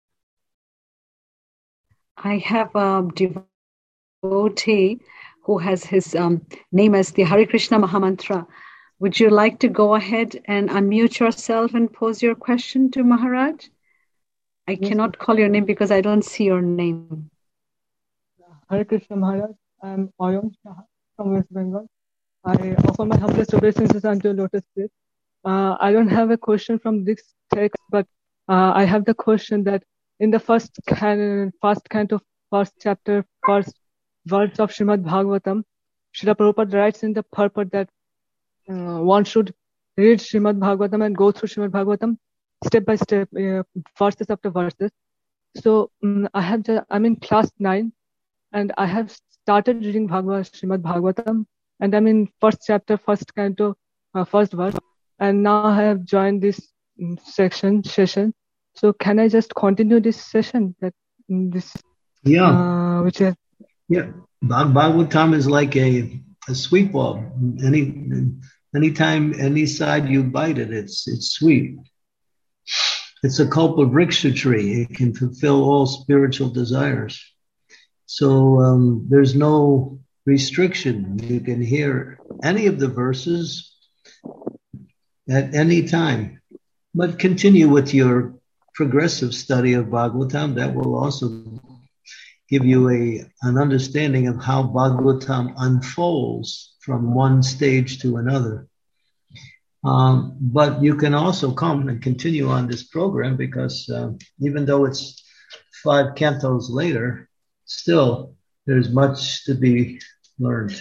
I have a devotee who has his um, name as the Hare Krishna Mahamantra. Would you like to go ahead and unmute yourself and pose your question to Maharaj? I yes, cannot call your name because I don't see your name. Hare Krishna Maharaj. I am Oyam Shah from West Bengal. I offer my humblest obeisances unto Lotus feet. Uh, I don't have a question from this text, but uh, I have the question that in the first can, first canto, first chapter, first verse of Srimad Bhagavatam, Srila Prabhupada writes in the purport that uh, one should read Srimad Bhagavatam and go through Srimad Bhagavatam step by step, uh, verses after verses. So um, I have just, I'm in class nine, and I have started reading Bhagavad Srimad Bhagavatam, and I'm in first chapter, first canto, uh, first verse. And now I have joined this section session. So can I just continue this session? That this yeah, uh, which is yeah. Bhagavatam is like a a sweet ball. Any anytime any side you bite it, it's it's sweet. It's a kalpavriksha tree. It can fulfill all spiritual desires. So um, there's no restriction. You can hear any of the verses at any time, but continue with your progressive study of Bhagavatam. That will also give you a an understanding of how Bhagavatam unfolds from one stage to another. Um, but you can also come and continue on this program because uh, even though it's five cantos later, still there's much to be learned.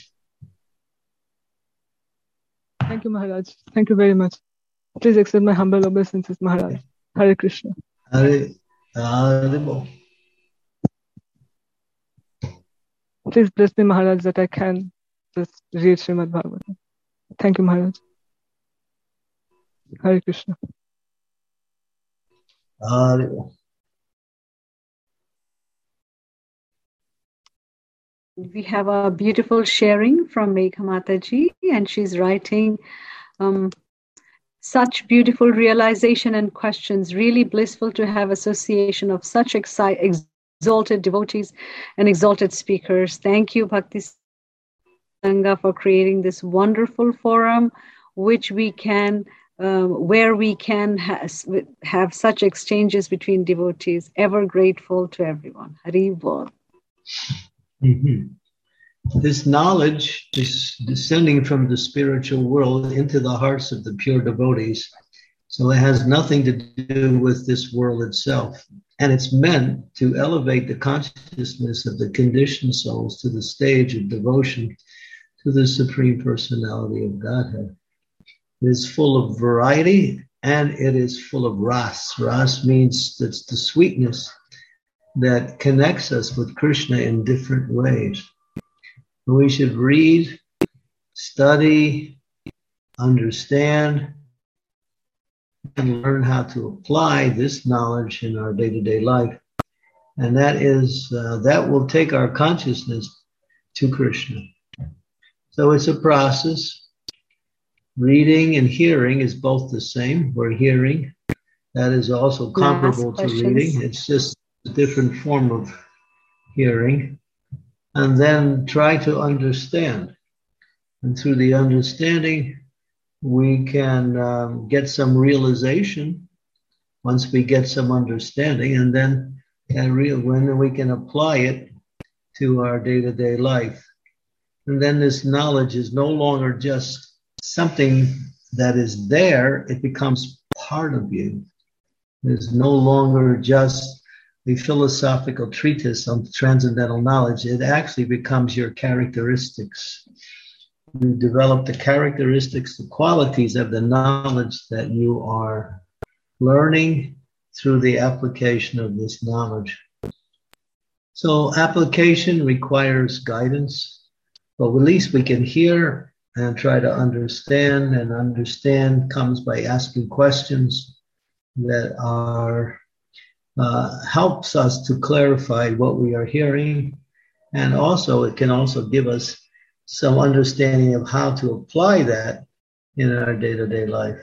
Thank you, Maharaj. Thank you very much. Please accept my humble obeisances, Maharaj. Hare Krishna. Hare, Hare. Please bless me, Maharaj, that I can just read Srimad Bhagavatam. Thank you, Maharaj. Hare Krishna. Hare. We have a beautiful sharing from Megha Mataji, and she's writing um, such beautiful realization and questions. Really blissful to have association of such exci- exalted devotees and exalted speakers. Thank you, Bhakti Sangha, for creating this wonderful forum, which we can, um, where we can ha- have such exchanges between devotees. Ever grateful to everyone. Hari Bol. Mm-hmm. This knowledge is descending from the spiritual world into the hearts of the pure devotees. So it has nothing to do with this world itself. And it's meant to elevate the consciousness of the conditioned souls to the stage of devotion to the Supreme Personality of Godhead. It is full of variety and it is full of ras. Ras means that's the sweetness that connects us with Krishna in different ways. We should read, study, understand, and learn how to apply this knowledge in our day-to-day life. And that is, uh, that will take our consciousness to Krishna. So it's a process. Reading and hearing is both the same. We're hearing. That is also comparable to reading. It's just a different form of hearing. And then try to understand. And through the understanding, we can um, get some realization once we get some understanding, and then and real, when we can apply it to our day-to-day life. And then this knowledge is no longer just something that is there, it becomes part of you. It's no longer just a philosophical treatise on transcendental knowledge. It actually becomes your characteristics. You develop the characteristics, the qualities of the knowledge that you are learning through the application of this knowledge. So application requires guidance, but at least we can hear and try to understand, and understand comes by asking questions that are uh, helps us to clarify what we are hearing, and also it can also give us some understanding of how to apply that in our day-to-day life.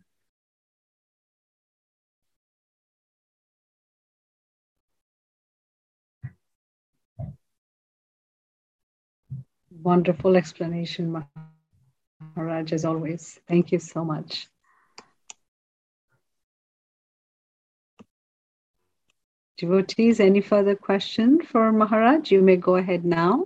Wonderful explanation, Maharaj, as always. Thank you so much. Devotees, any further question for Maharaj? You may go ahead now.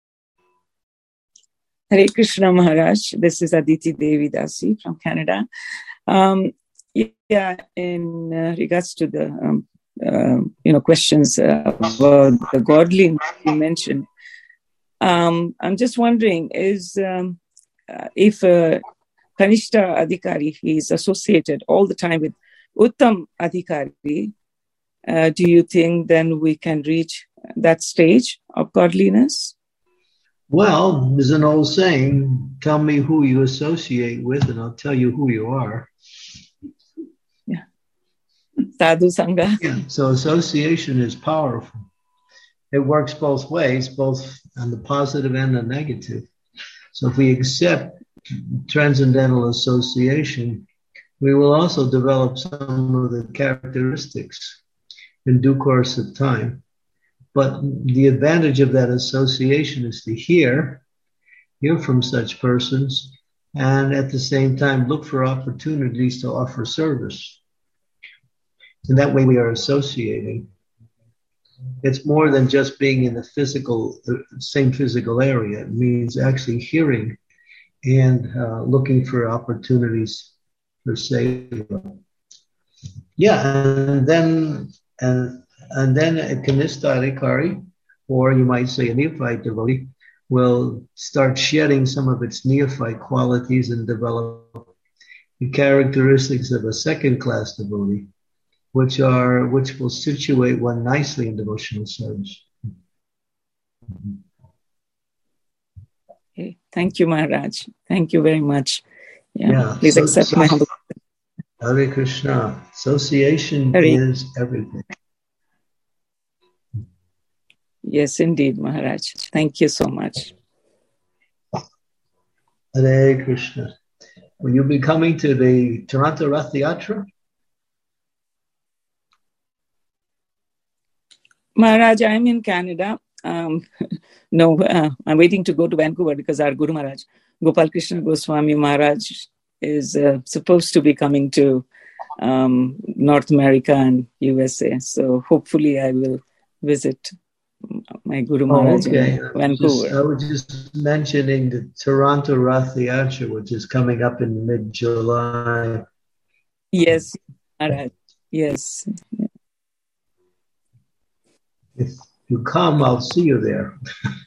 Hare Krishna, Maharaj. This is Aditi Devi Dasi from Canada. Um, yeah, in uh, regards to the um, uh, you know questions uh, about the godliness you mentioned, um, I'm just wondering: is um, uh, if uh, Kanishta Adhikari he is associated all the time with Uttam Adhikari? Uh, do you think then we can reach that stage of godliness? Well, there's an old saying, tell me who you associate with and I'll tell you who you are. Yeah. Sadhu Sangha. Yeah. So association is powerful. It works both ways, both on the positive and the negative. So if we accept transcendental association, we will also develop some of the characteristics in due course of time. But the advantage of that association is to hear, hear from such persons, and at the same time look for opportunities to offer service. And that way we are associating. It's more than just being in the physical, the same physical area. It means actually hearing and uh, looking for opportunities for seva. Yeah, and then and and then a Kanishta Adhikari, or you might say a neophyte devotee, will start shedding some of its neophyte qualities and develop the characteristics of a second-class devotee, which are which will situate one nicely in devotional service. Okay. Thank you, Maharaj. Thank you very much. Yeah, yeah please so, accept so, my humble. Hare Krishna. Association Hare. Is everything. Yes, indeed, Maharaj. Thank you so much. Hare Krishna. Will you be coming to the Toronto Rath Yatra? Maharaj, I'm in Canada. Um, no, uh, I'm waiting to go to Vancouver because our Guru Maharaj, Gopal Krishna Goswami Maharaj, is uh, supposed to be coming to um, North America and U S A. So hopefully I will visit my Guru Maharaj oh, okay. in Vancouver. Just, I was just mentioning the Toronto Rath Yatra, which is coming up in mid-July. Yes, Maharaj. Yes. If you come, I'll see you there.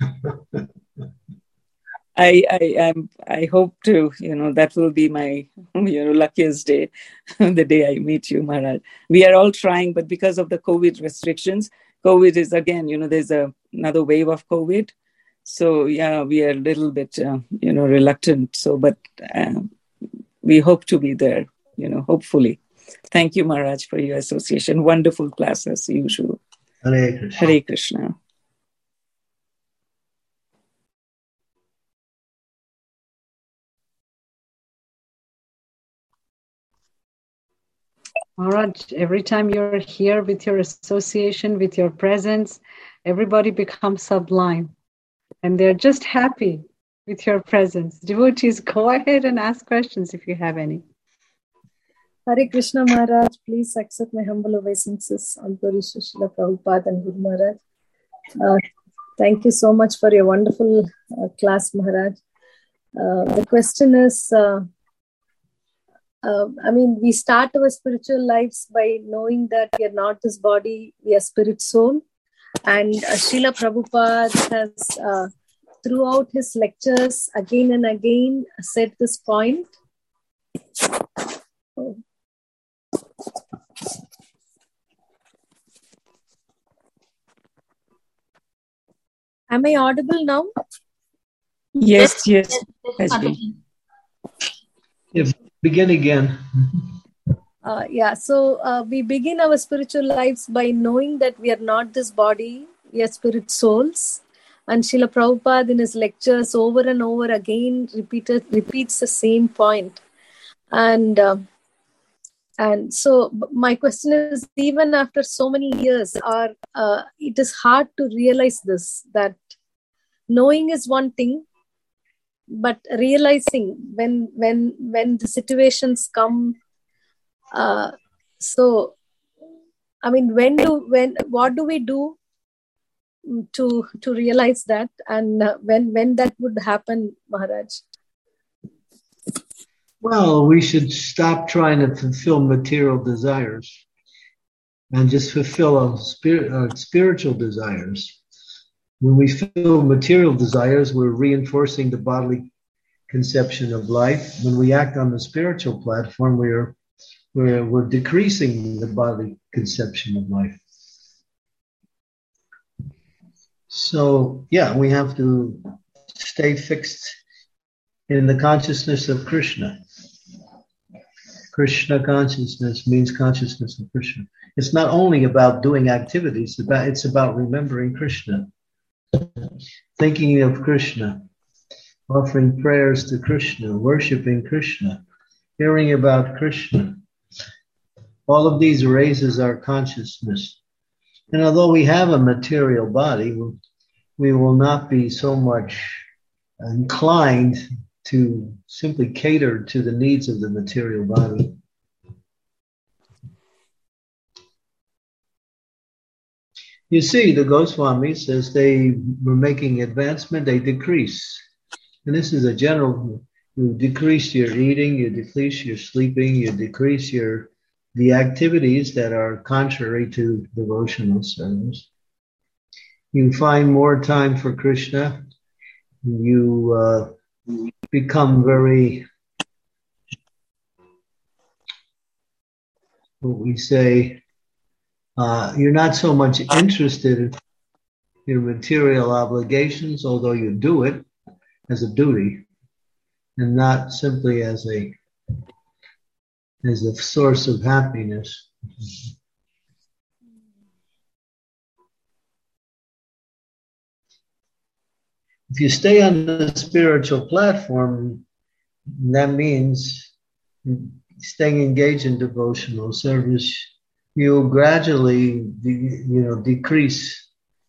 I I I'm, I hope to, you know, that will be my, you know, luckiest day, the day I meet you, Maharaj. We are all trying, but because of the COVID restrictions, COVID is again, you know, there's a, another wave of COVID. So yeah, we are a little bit, uh, you know, reluctant. So, but uh, we hope to be there, you know, hopefully. Thank you, Maharaj, for your association. Wonderful class as usual. Hare Krishna. Hare Krishna. Maharaj, every time you're here with your association, with your presence, everybody becomes sublime. And they're just happy with your presence. Devotees, go ahead and ask questions if you have any. Hare Krishna Maharaj, please accept my humble obeisances on Guru Srila Prabhupada and Guru Maharaj. Uh, thank you so much for your wonderful uh, class, Maharaj. Uh, the question is, uh, uh, I mean, we start our spiritual lives by knowing that we are not this body, we are spirit soul. And uh, Srila Prabhupada has, uh, throughout his lectures, again and again, said this point. Oh. am I audible now? Yes, yes, Yes, yes, Mataji. If begin again. Uh, yeah, so uh, we begin our spiritual lives by knowing that we are not this body, we are spirit souls. And Srila Prabhupada in his lectures over and over again repeated, repeats the same point. And uh, and so my question is, even after so many years, are uh, it is hard to realize this, that knowing is one thing, but realizing when when when the situations come, uh, so I mean, when do when what do we do to to realize that, and uh, when when that would happen, Maharaj? Well, we should stop trying to fulfill material desires and just fulfill our, spirit, our spiritual desires. When we fulfill material desires, we're reinforcing the bodily conception of life. When we act on the spiritual platform, we're we're, we're decreasing the bodily conception of life. So, yeah, we have to stay fixed in the consciousness of Krishna. Krishna consciousness means consciousness of Krishna. It's not only about doing activities, it's about, it's about remembering Krishna, thinking of Krishna, offering prayers to Krishna, worshiping Krishna, hearing about Krishna. All of these raises our consciousness. And although we have a material body, we will not be so much inclined to simply cater to the needs of the material body. You see, the Goswami says they were making advancement, they decrease. And this is a general, you decrease your eating, you decrease your sleeping, you decrease your the activities that are contrary to devotional service. You find more time for Krishna. You uh, become very, what we say, uh, you're not so much interested in your material obligations, although you do it as a duty and not simply as a as a source of happiness. If you stay on the spiritual platform, that means staying engaged in devotional service, you'll gradually, de- you know, decrease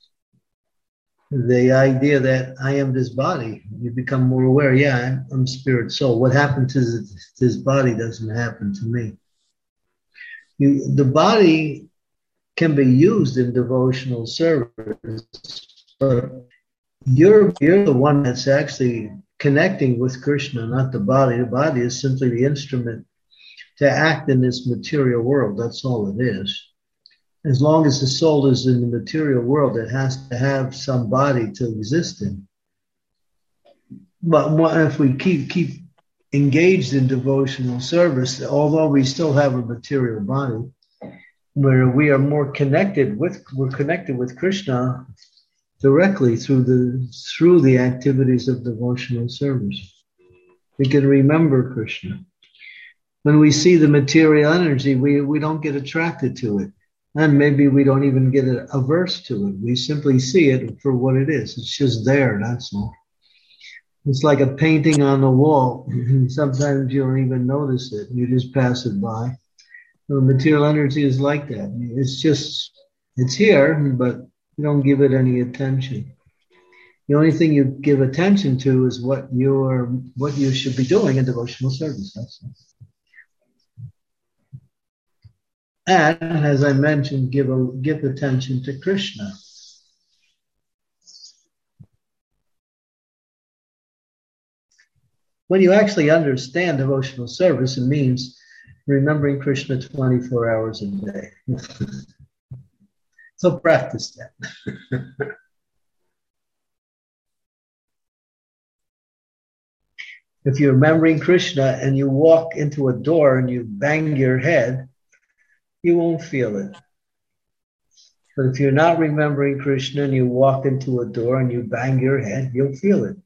the idea that I am this body. You become more aware, yeah, I'm, I'm spirit soul. What happened to this, this body doesn't happen to me. You, the body can be used in devotional service, but you're, you're the one that's actually connecting with Krishna, not the body. The body is simply the instrument to act in this material world. That's all it is. As long as the soul is in the material world, it has to have some body to exist in. But if we keep keep engaged in devotional service, although we still have a material body, where we are more connected with, we're connected with Krishna directly through the through the activities of devotional service. We can remember Krishna. When we see the material energy, we, we don't get attracted to it. And maybe we don't even get averse to it. We simply see it for what it is. It's just there, that's all. It's like a painting on the wall. Sometimes you don't even notice it. You just pass it by. So material energy is like that. It's just, it's here, but you don't give it any attention. The only thing you give attention to is what you're, what you should be doing in devotional service. That's all. And as I mentioned, give a, give attention to Krishna. When you actually understand devotional service, it means remembering Krishna twenty-four hours a day. So practice that. If you're remembering Krishna and you walk into a door and you bang your head, you won't feel it. But if you're not remembering Krishna and you walk into a door and you bang your head, you'll feel it.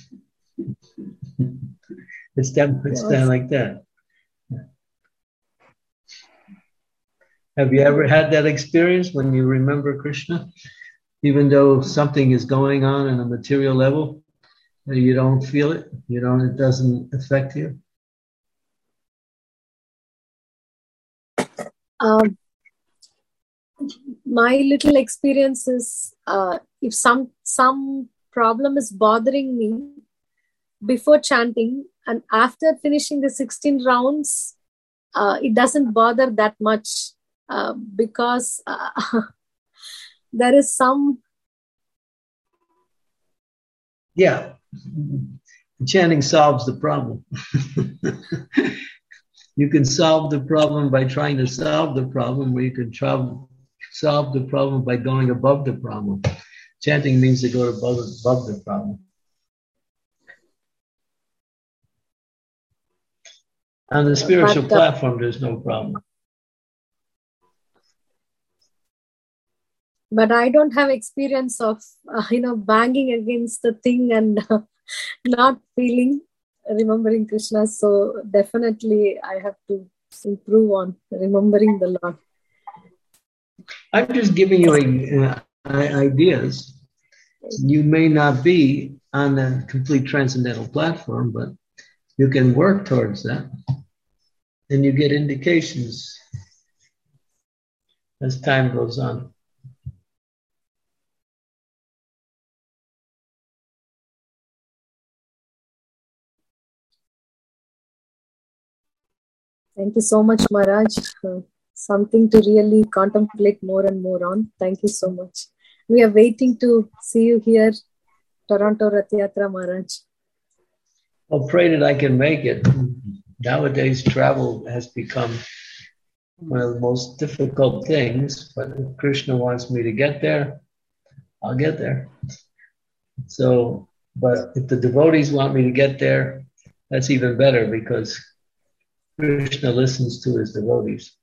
It's done, it's done like that. Have you ever had that experience when you remember Krishna? Even though something is going on in a material level, you don't feel it, you don't, it doesn't affect you? Um, my little experience is uh, if some some problem is bothering me before chanting and after finishing the sixteen rounds, uh, it doesn't bother that much uh, because uh, there is some. Yeah, chanting solves the problem. You can solve the problem by trying to solve the problem, or you can try, solve the problem by going above the problem. Chanting means to go above, above the problem. On the spiritual but, uh, platform, there's no problem. But I don't have experience of, uh, you know, banging against the thing and uh, not feeling, remembering Krishna. So definitely I have to improve on remembering the Lord. I'm just giving you uh, ideas. You may not be on the complete transcendental platform, but you can work towards that. And you get indications as time goes on. Thank you so much, Maharaj. Uh, something to really contemplate more and more on. Thank you so much. We are waiting to see you here, Toronto Rath Yatra, Maharaj. I'll pray that I can make it. Nowadays, travel has become one of the most difficult things, but if Krishna wants me to get there, I'll get there. So, but if the devotees want me to get there, that's even better because Krishna listens to his devotees.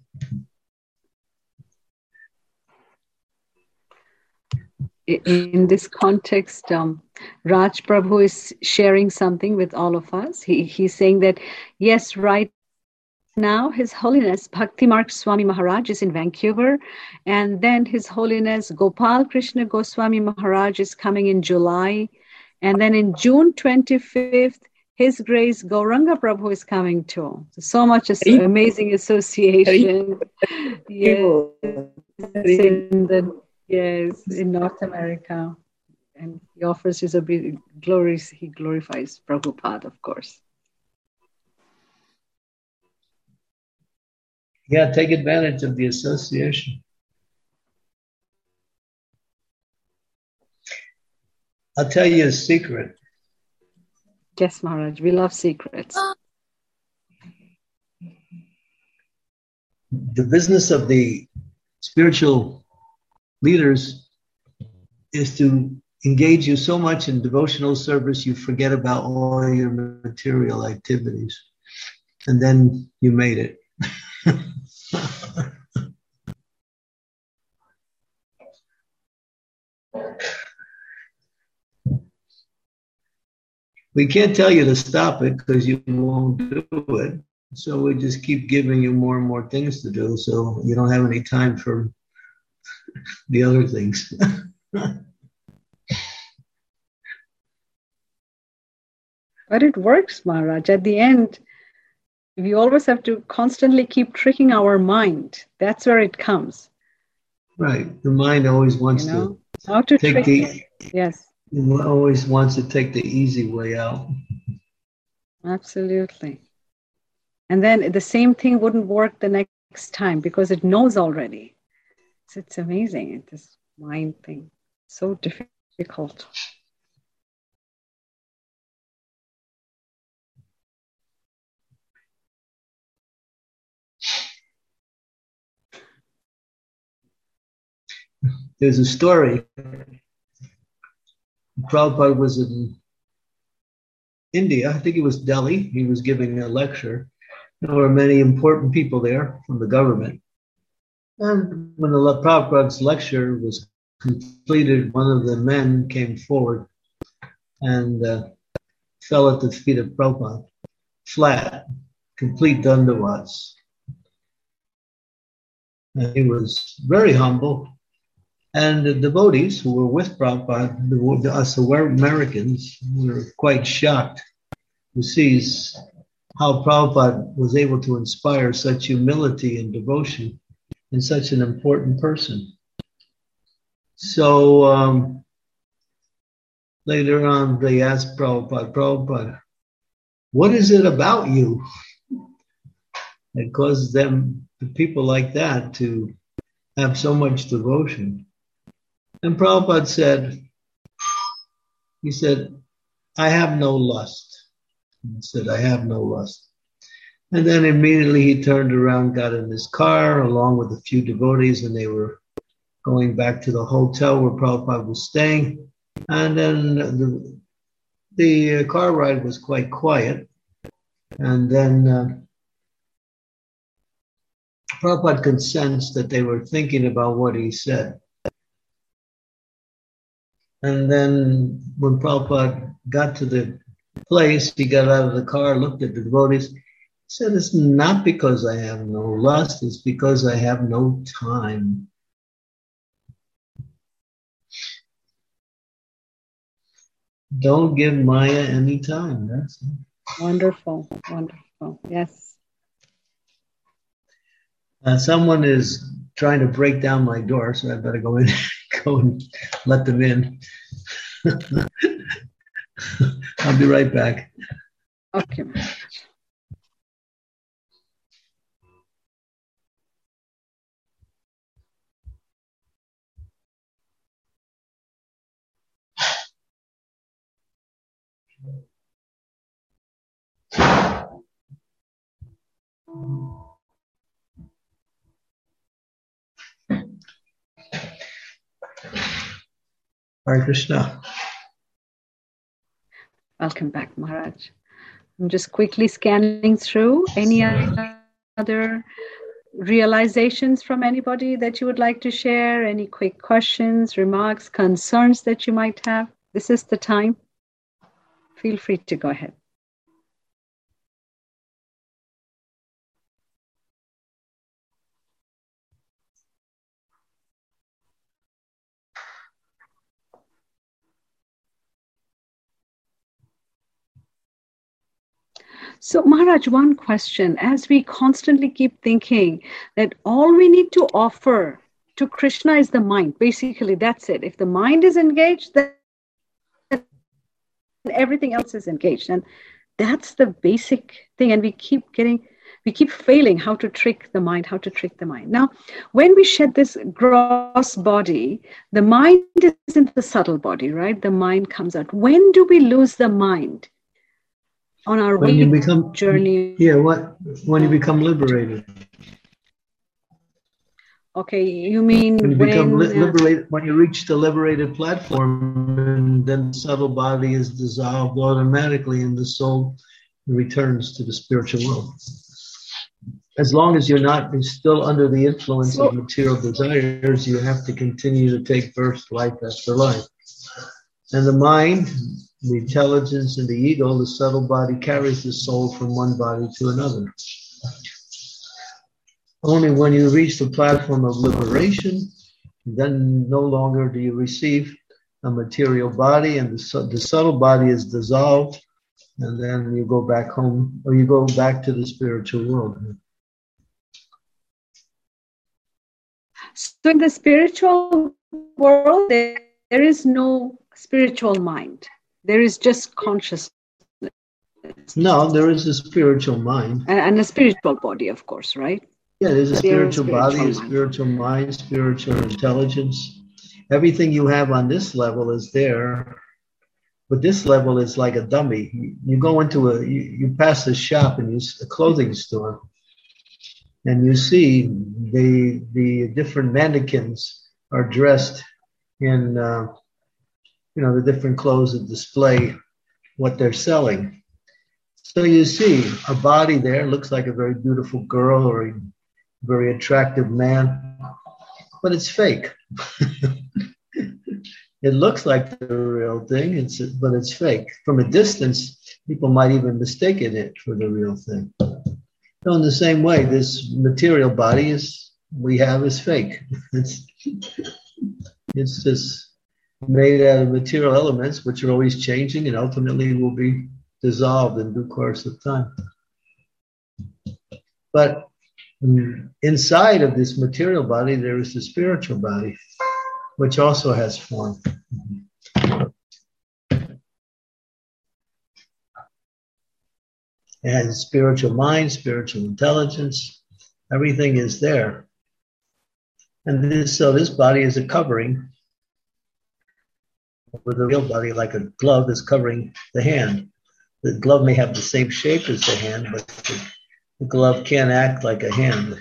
In this context, um, Raj Prabhu is sharing something with all of us. He, he's saying that, yes, right now, His Holiness Bhakti Marg Swami Maharaj is in Vancouver, and then His Holiness Gopal Krishna Goswami Maharaj is coming in July, and then in June twenty-fifth, His Grace Gauranga Prabhu is coming too. So much is amazing association. Yes, in the, yes, in North America. And he offers his obedience, glories, he glorifies Prabhupada, of course. Yeah, take advantage of the association. I'll tell you a secret. Yes, Maharaj, we love secrets. The business of the spiritual leaders is to engage you so much in devotional service you forget about all your material activities. And then you made it. We can't tell you to stop it because you won't do it. So we just keep giving you more and more things to do so you don't have any time for the other things. But it works, Maharaj. At the end, we always have to constantly keep tricking our mind. That's where it comes. Right. The mind always wants you know, to, how to take trick the it. Yes. It always wants to take the easy way out. Absolutely. And then the same thing wouldn't work the next time because it knows already. So it's amazing, this mind thing. So difficult. There's a story. Prabhupada was in India, I think it was Delhi. He was giving a lecture. There were many important people there from the government. And when the Prabhupada's lecture was completed, one of the men came forward and uh, fell at the feet of Prabhupada, flat, complete dandavats. And he was very humble. And the devotees who were with Prabhupada, the, us who were Americans, were quite shocked to see how Prabhupada was able to inspire such humility and devotion in such an important person. So um, later on, they asked Prabhupada, Prabhupada, what is it about you that causes them, people like that, to have so much devotion? And Prabhupada said, he said, I have no lust. He said, I have no lust. And then immediately he turned around, got in his car along with a few devotees, and they were going back to the hotel where Prabhupada was staying. And then the, the car ride was quite quiet. And then uh, Prabhupada could sense that they were thinking about what he said. And then when Prabhupada got to the place, he got out of the car, looked at the devotees, said, it's not because I have no lust, it's because I have no time. Don't give Maya any time. That's it. Wonderful, wonderful. Yes. Uh, someone is trying to break down my door, so I better go in, go and let them in. I'll be right back. Okay. Hare Krishna. Welcome back, Maharaj. I'm just quickly scanning through. Any other realizations from anybody that you would like to share? Any quick questions, remarks, concerns that you might have? This is the time. Feel free to go ahead. So Maharaj, one question, as we constantly keep thinking that all we need to offer to Krishna is the mind, basically that's it. If the mind is engaged, then everything else is engaged. And that's the basic thing. And we keep getting, we keep failing how to trick the mind, how to trick the mind. Now, when we shed this gross body, the mind is in the subtle body, right? The mind comes out. When do we lose the mind? On our when way you become, journey. Yeah, what when you become liberated. Okay, you mean when you when, become li- uh, liberated, when you reach the liberated platform, and then the subtle body is dissolved automatically, and the soul returns to the spiritual world. As long as you're not you're still under the influence so, of material desires, you have to continue to take birth life after life. And the mind, the intelligence, and the ego, the subtle body, carries the soul from one body to another. Only when you reach the platform of liberation, then no longer do you receive a material body, and the, the subtle body is dissolved, and then you go back home, or you go back to the spiritual world. So in the spiritual world, there, there is no spiritual mind. There is just consciousness. No, there is a spiritual mind. And, and a spiritual body, of course, right? Yeah, there's a There spiritual, is body, spiritual a mind. spiritual mind, spiritual intelligence. Everything you have on this level is there. But this level is like a dummy. You, you go into a, you, you pass a shop and you, a clothing store, and you see the the different mannequins are dressed in, uh, you know, the different clothes that display what they're selling. So you see a body there, looks like a very beautiful girl, or very attractive man, but it's fake. It looks like the real thing, it's, but it's fake. From a distance, people might even mistake it for the real thing. So in the same way, this material body is we have is fake. It's, it's just made out of material elements, which are always changing and ultimately will be dissolved in due course of time. But inside of this material body, there is the spiritual body, which also has form. It has spiritual mind, spiritual intelligence. Everything is there. And this, so this body is a covering with a real body, like a glove is covering the hand. The glove may have the same shape as the hand, but the, the glove can't act like a hand.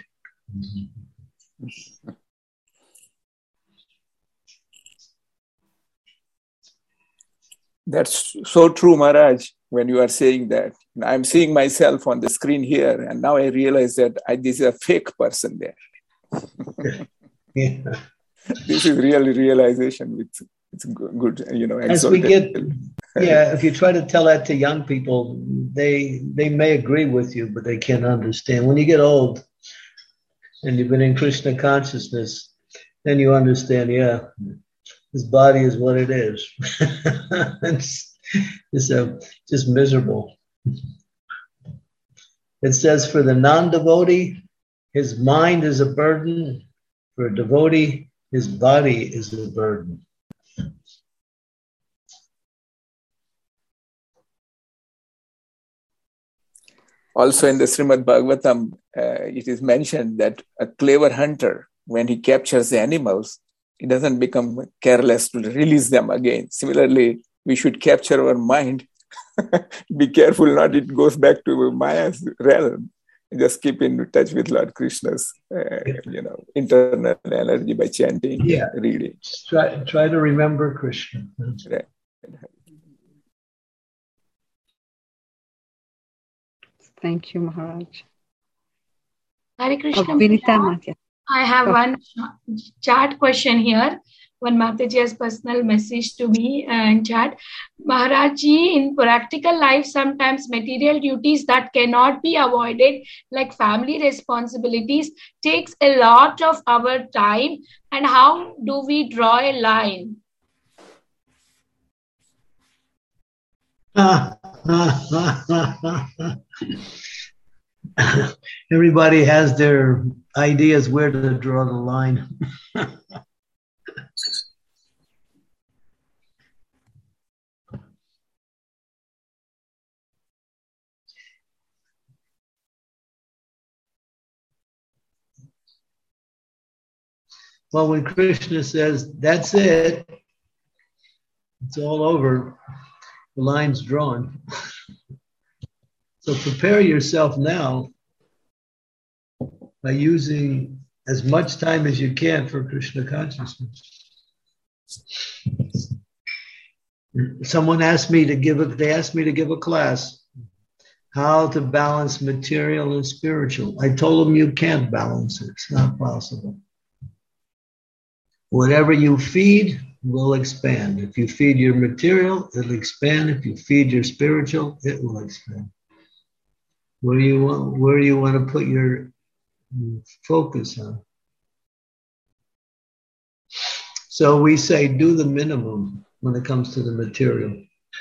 That's so true, Maharaj, when you are saying that. I'm seeing myself on the screen here, and now I realize that I, this is a fake person there. Yeah. This is really realization with it's good, you know. As we get, yeah, if you try to tell that to young people, they they may agree with you, but they can't understand. When you get old and you've been in Krishna consciousness, then you understand, yeah, this body is what it is. it's it's a, just miserable. It says, for the non-devotee, his mind is a burden. For a devotee, his body is a burden. Also in the Srimad Bhagavatam, uh, it is mentioned that a clever hunter, when he captures the animals, he doesn't become careless to release them again. Similarly, we should capture our mind. Be careful not it goes back to Maya's realm. Just keep in touch with Lord Krishna's, uh, you know, internal energy by chanting, yeah. reading. Try, try to remember Krishna. Right. Thank you, Maharaj. Hare Krishna. Oh, Vinita Matya. I have Oh. one chat question here. One Mataji has personal message to me uh, in chat. Maharajji, in practical life, sometimes material duties that cannot be avoided, like family responsibilities, takes a lot of our time. And how do we draw a line? Everybody has their ideas where to draw the line. Well, when Krishna says, that's it, it's all over, the line's drawn. So prepare yourself now by using as much time as you can for Krishna consciousness. Someone asked me to give a, they asked me to give a class, how to balance material and spiritual. I told them you can't balance it. It's not possible. Whatever you feed will expand. If you feed your material, it'll expand. If you feed your spiritual, it will expand. Where do you want, where do you want to put your focus on? So we say do the minimum when it comes to the material.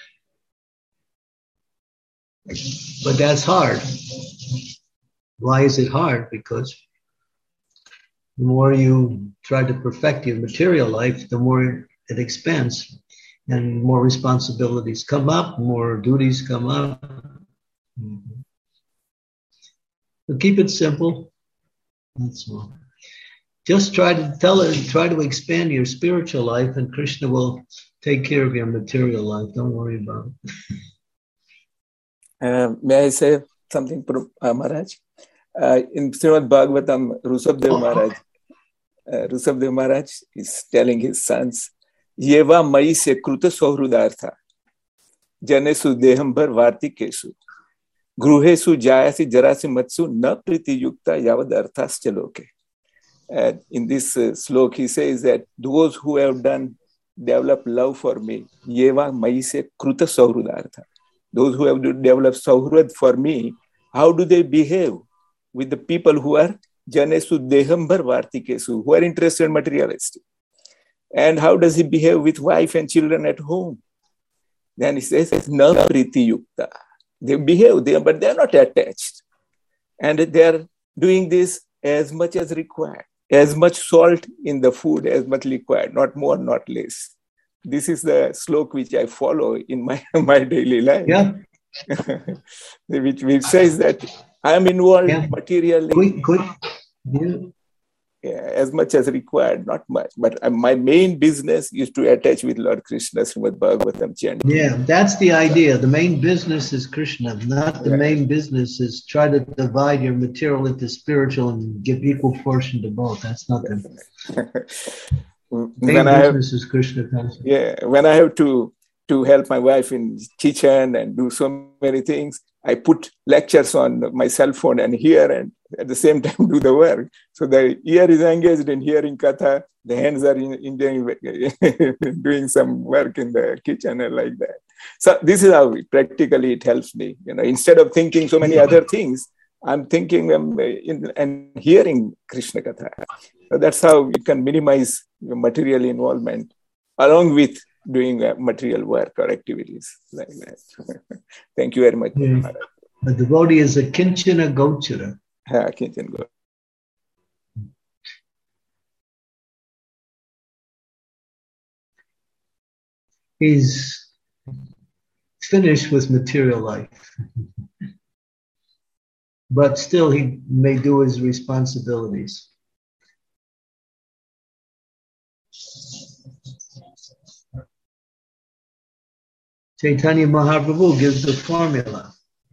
But that's hard. Why is it hard? Because the more you try to perfect your material life, the more it expands and more responsibilities come up, more duties come up. Mm-hmm. So keep it simple. That's all. Just try to tell it, try to expand your spiritual life, and Krishna will take care of your material life. Don't worry about it. Uh, may I say something, uh, Maharaj? Uh, in Srimad Bhagavatam, Rushabdev Maharaj, uh, Rushabdev Maharaj is telling his sons, Yeva mai se kruta sohrudartha, janesu deham bhar vartikesu. Gruhesu jayasi jarasi matsu na priti yukta yavad arthascha loke. And in this uh, slok, he says that those who have done, developed love for me, yeva maise kruta sauhrudartha. Those who have developed sauhrud for me, how do they behave with the people who are janesu dehambar vartikesu, who are interested in materialistic? And how does he behave with wife and children at home? Then he says, na priti yukta. They behave, they, but they are not attached. And they are doing this as much as required. As much salt in the food as much required, not more, not less. This is the slok which I follow in my, my daily life. Yeah. which, which says that I am involved yeah. materially. Quick, quick. Yeah. Yeah, as much as required, not much. But uh, my main business is to attach with Lord Krishna, Srimad Bhagavatam chanting. Yeah, that's the idea. The main business is Krishna, not the yeah. main business is try to divide your material into spiritual and give equal portion to both. That's not the main when business I have, is Krishna consciousness. Yeah, when I have to to help my wife in kitchen and do so many things, I put lectures on my cell phone and hear and at the same time do the work. So the ear is engaged in hearing katha, the hands are in, in doing, doing some work in the kitchen and like that. So this is how practically it helps me. You know, instead of thinking so many other things, I'm thinking um, in, and hearing Krishna katha. So that's how you can minimize your material involvement along with doing uh, material work or activities like that. Thank you very much. Yeah. A devotee is a kinchana gochara. Yeah, kinchana gochara. He's finished with material life, but still he may do his responsibilities. Chaitanya Mahaprabhu gives the formula.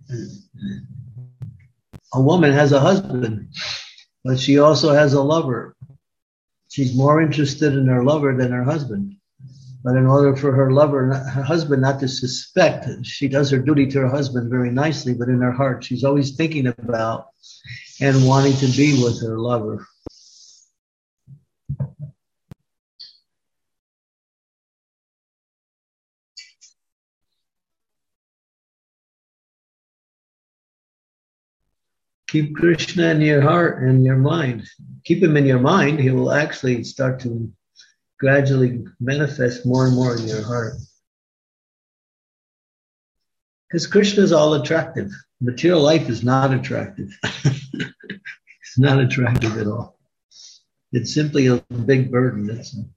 A woman has a husband, but she also has a lover. She's more interested in her lover than her husband. But in order for her lover, her husband not to suspect, she does her duty to her husband very nicely, but in her heart, she's always thinking about and wanting to be with her lover. Keep Krishna in your heart and your mind. Keep him in your mind. He will actually start to gradually manifest more and more in your heart. Because Krishna is all attractive. Material life is not attractive. It's not attractive at all. It's simply a big burden. That's it.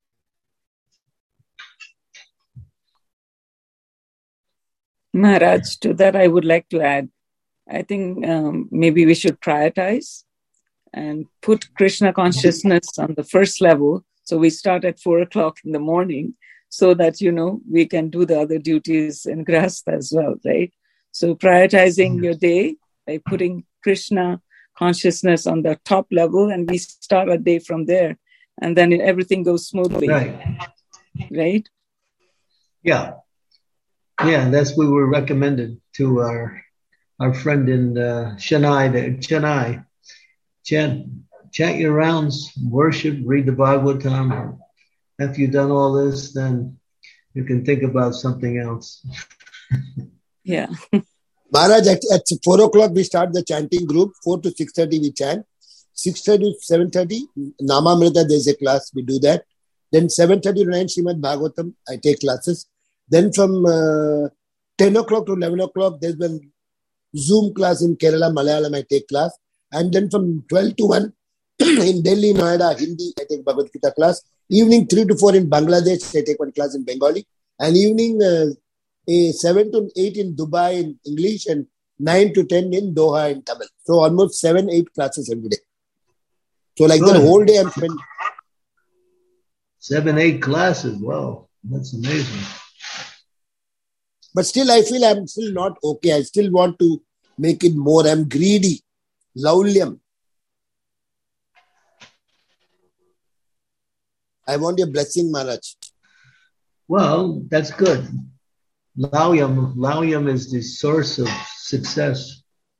Maharaj, to that I would like to add, I think um, maybe we should prioritize and put Krishna consciousness on the first level. So we start at four o'clock in the morning so that, you know, we can do the other duties in Grahastha as well, right? So prioritizing your day by putting Krishna consciousness on the top level, and we start our day from there. And then everything goes smoothly. Right. Right? Yeah. Yeah, that's what we were recommended to our our friend in uh, Chennai, Chennai. Chant, chant your rounds, worship, read the Bhagavatam. After you've done all this, then you can think about something else. Yeah. Maharaj, at, at four o'clock we start the chanting group. four to six thirty we chant. six thirty to seven thirty, Namamrita, there's a class, we do that. Then seven thirty to nine, Srimad Bhagavatam, I take classes. Then from uh, ten o'clock to eleven o'clock, there's been Zoom class in Kerala, Malayalam, I take class. And then from twelve to one, in Delhi, Noida, Hindi, I take Bhagavad Gita class. Evening three to four in Bangladesh, I take one class in Bengali. And evening uh, seven to eight in Dubai in English and nine to ten in Doha in Tamil. So almost seven, eight classes every day. So like Good. the whole day I'm spending. Seven, eight classes. Wow, that's amazing. But still, I feel I'm still not okay. I still want to make it more. I'm greedy. Laulyam. I want your blessing, Maharaj. Well, that's good. Lauyam, Lauyam is the source of success.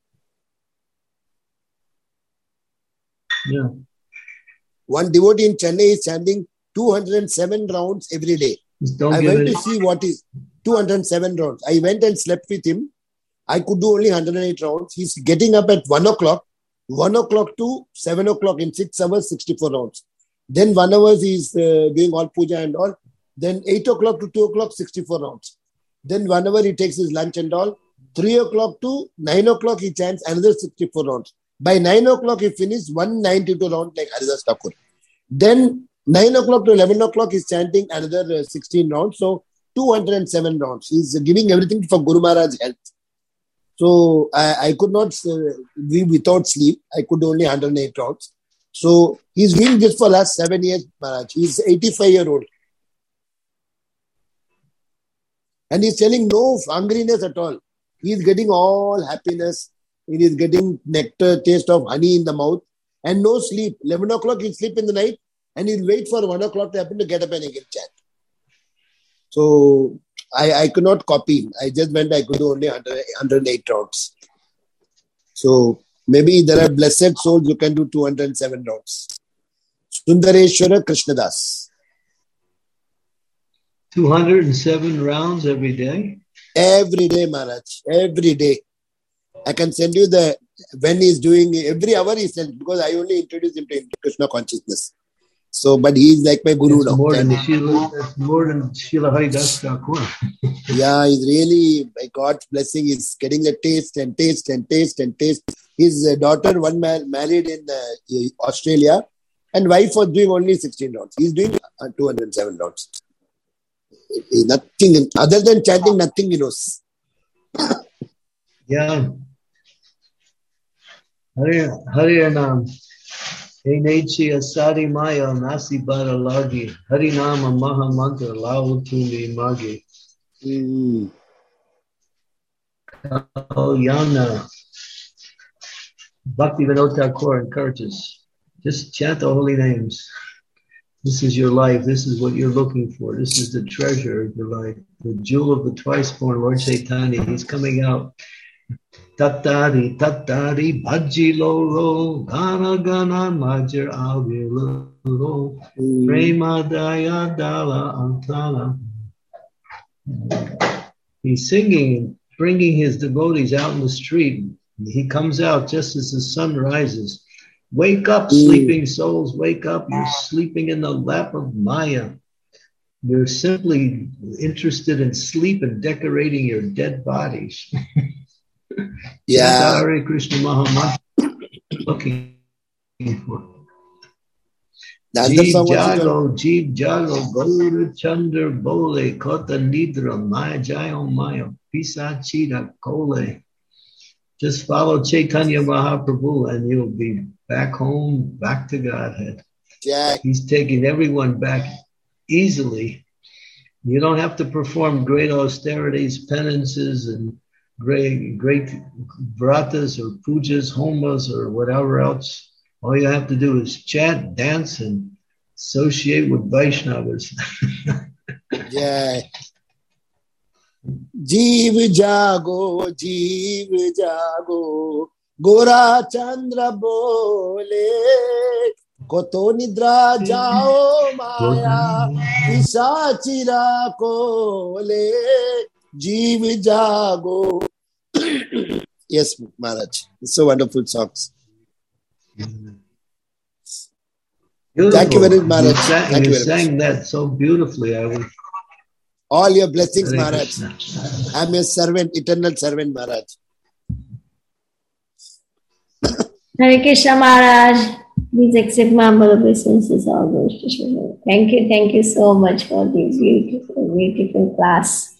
Yeah. One devotee in Chennai is chanting two hundred seven rounds every day. Don't I give went it. to see what is two hundred seven rounds. I went and slept with him. I could do only one hundred eight rounds. He's getting up at one o'clock, one o'clock to seven o'clock in six hours, sixty-four rounds. Then one hour he's uh, doing all puja and all. Then eight o'clock to two o'clock, sixty-four rounds. Then one hour he takes his lunch and all. three o'clock to nine o'clock he chants another sixty-four rounds. By nine o'clock he finished one hundred ninety-two rounds like Haridas Thakur. Then nine o'clock to eleven o'clock he's chanting another uh, sixteen rounds. So two hundred seven rounds. He's giving everything for Guru Maharaj's health. So I, I could not uh, be without sleep. I could do only one hundred eight rounds. So he's doing this for last seven years, Maharaj. He's eighty-five year old. And he's telling no hungriness at all. He's getting all happiness. He is getting nectar, taste of honey in the mouth. And no sleep. eleven o'clock he'll sleep in the night. And he'll wait for one o'clock to happen to get up and again chant. So I, I could not copy him. I just went, I could do only one hundred eight rounds. So maybe there are blessed souls who can do two hundred seven rounds. Sundareshwara Krishnadas. two hundred seven rounds every day? Every day, Maharaj. Every day. I can send you the, when he's doing, every hour he sends, because I only introduced him to Krishna consciousness. So, but he's like my guru that's now. More than Srila, that's more than Srila Haridas Thakur. Yeah, he's really, by God's blessing, he's getting a taste and taste and taste and taste. His uh, daughter, one man married in uh, Australia, and wife was doing only sixteen rounds. He's doing uh, two hundred seven rounds. Nothing, other than chanting, nothing he knows. Yeah. Hari Harinam. Enechi asari maya nasi bara lagi. Harinama maha mantra lautumi magi. Oh, Yana. Bhakti Vinod Thakur encourages. Just chant the holy names. This is your life. This is what you're looking for. This is the treasure of your life. The jewel of the twice-born Lord Chaitanya. He's coming out. Tattari, tattari, bhaji loro, gana gana, majar aviloro, prema daya dala antana. He's singing, bringing his devotees out in the street. He comes out just as the sun rises. Wake up, sleeping souls, wake up. You're sleeping in the lap of Maya. You're simply interested in sleep and decorating your dead bodies. Yeah. Hare Krishna Mahamad looking for. Jeev Jago, Jeev Jago, Gaura Chandra Bole, Kota Nidra, Maya Jayo Maya, Pisa Chita Kole. Just follow Chaitanya Mahaprabhu and you'll be back home, back to Godhead. Yeah. He's taking everyone back easily. You don't have to perform great austerities, penances, and great, great vratas or pujas, homas, or whatever else. All you have to do is chant, dance, and associate with Vaishnavas. Yeah. Jeev jago, jeev jago, Gora Chandra bole, Koto nidra jao maya, Pisachira kole, Jeev jago. Yes, Maharaj. It's so wonderful songs. Beautiful. Thank you very much, Maharaj. You sang, Thank you you very sang much. that so beautifully. I was. All your blessings, Hare Maharaj. Krishna. I'm your servant, eternal servant, Maharaj. Hare Krishna Maharaj. Please accept my humble obeisances, all those. Thank you, thank you so much for this beautiful, beautiful class.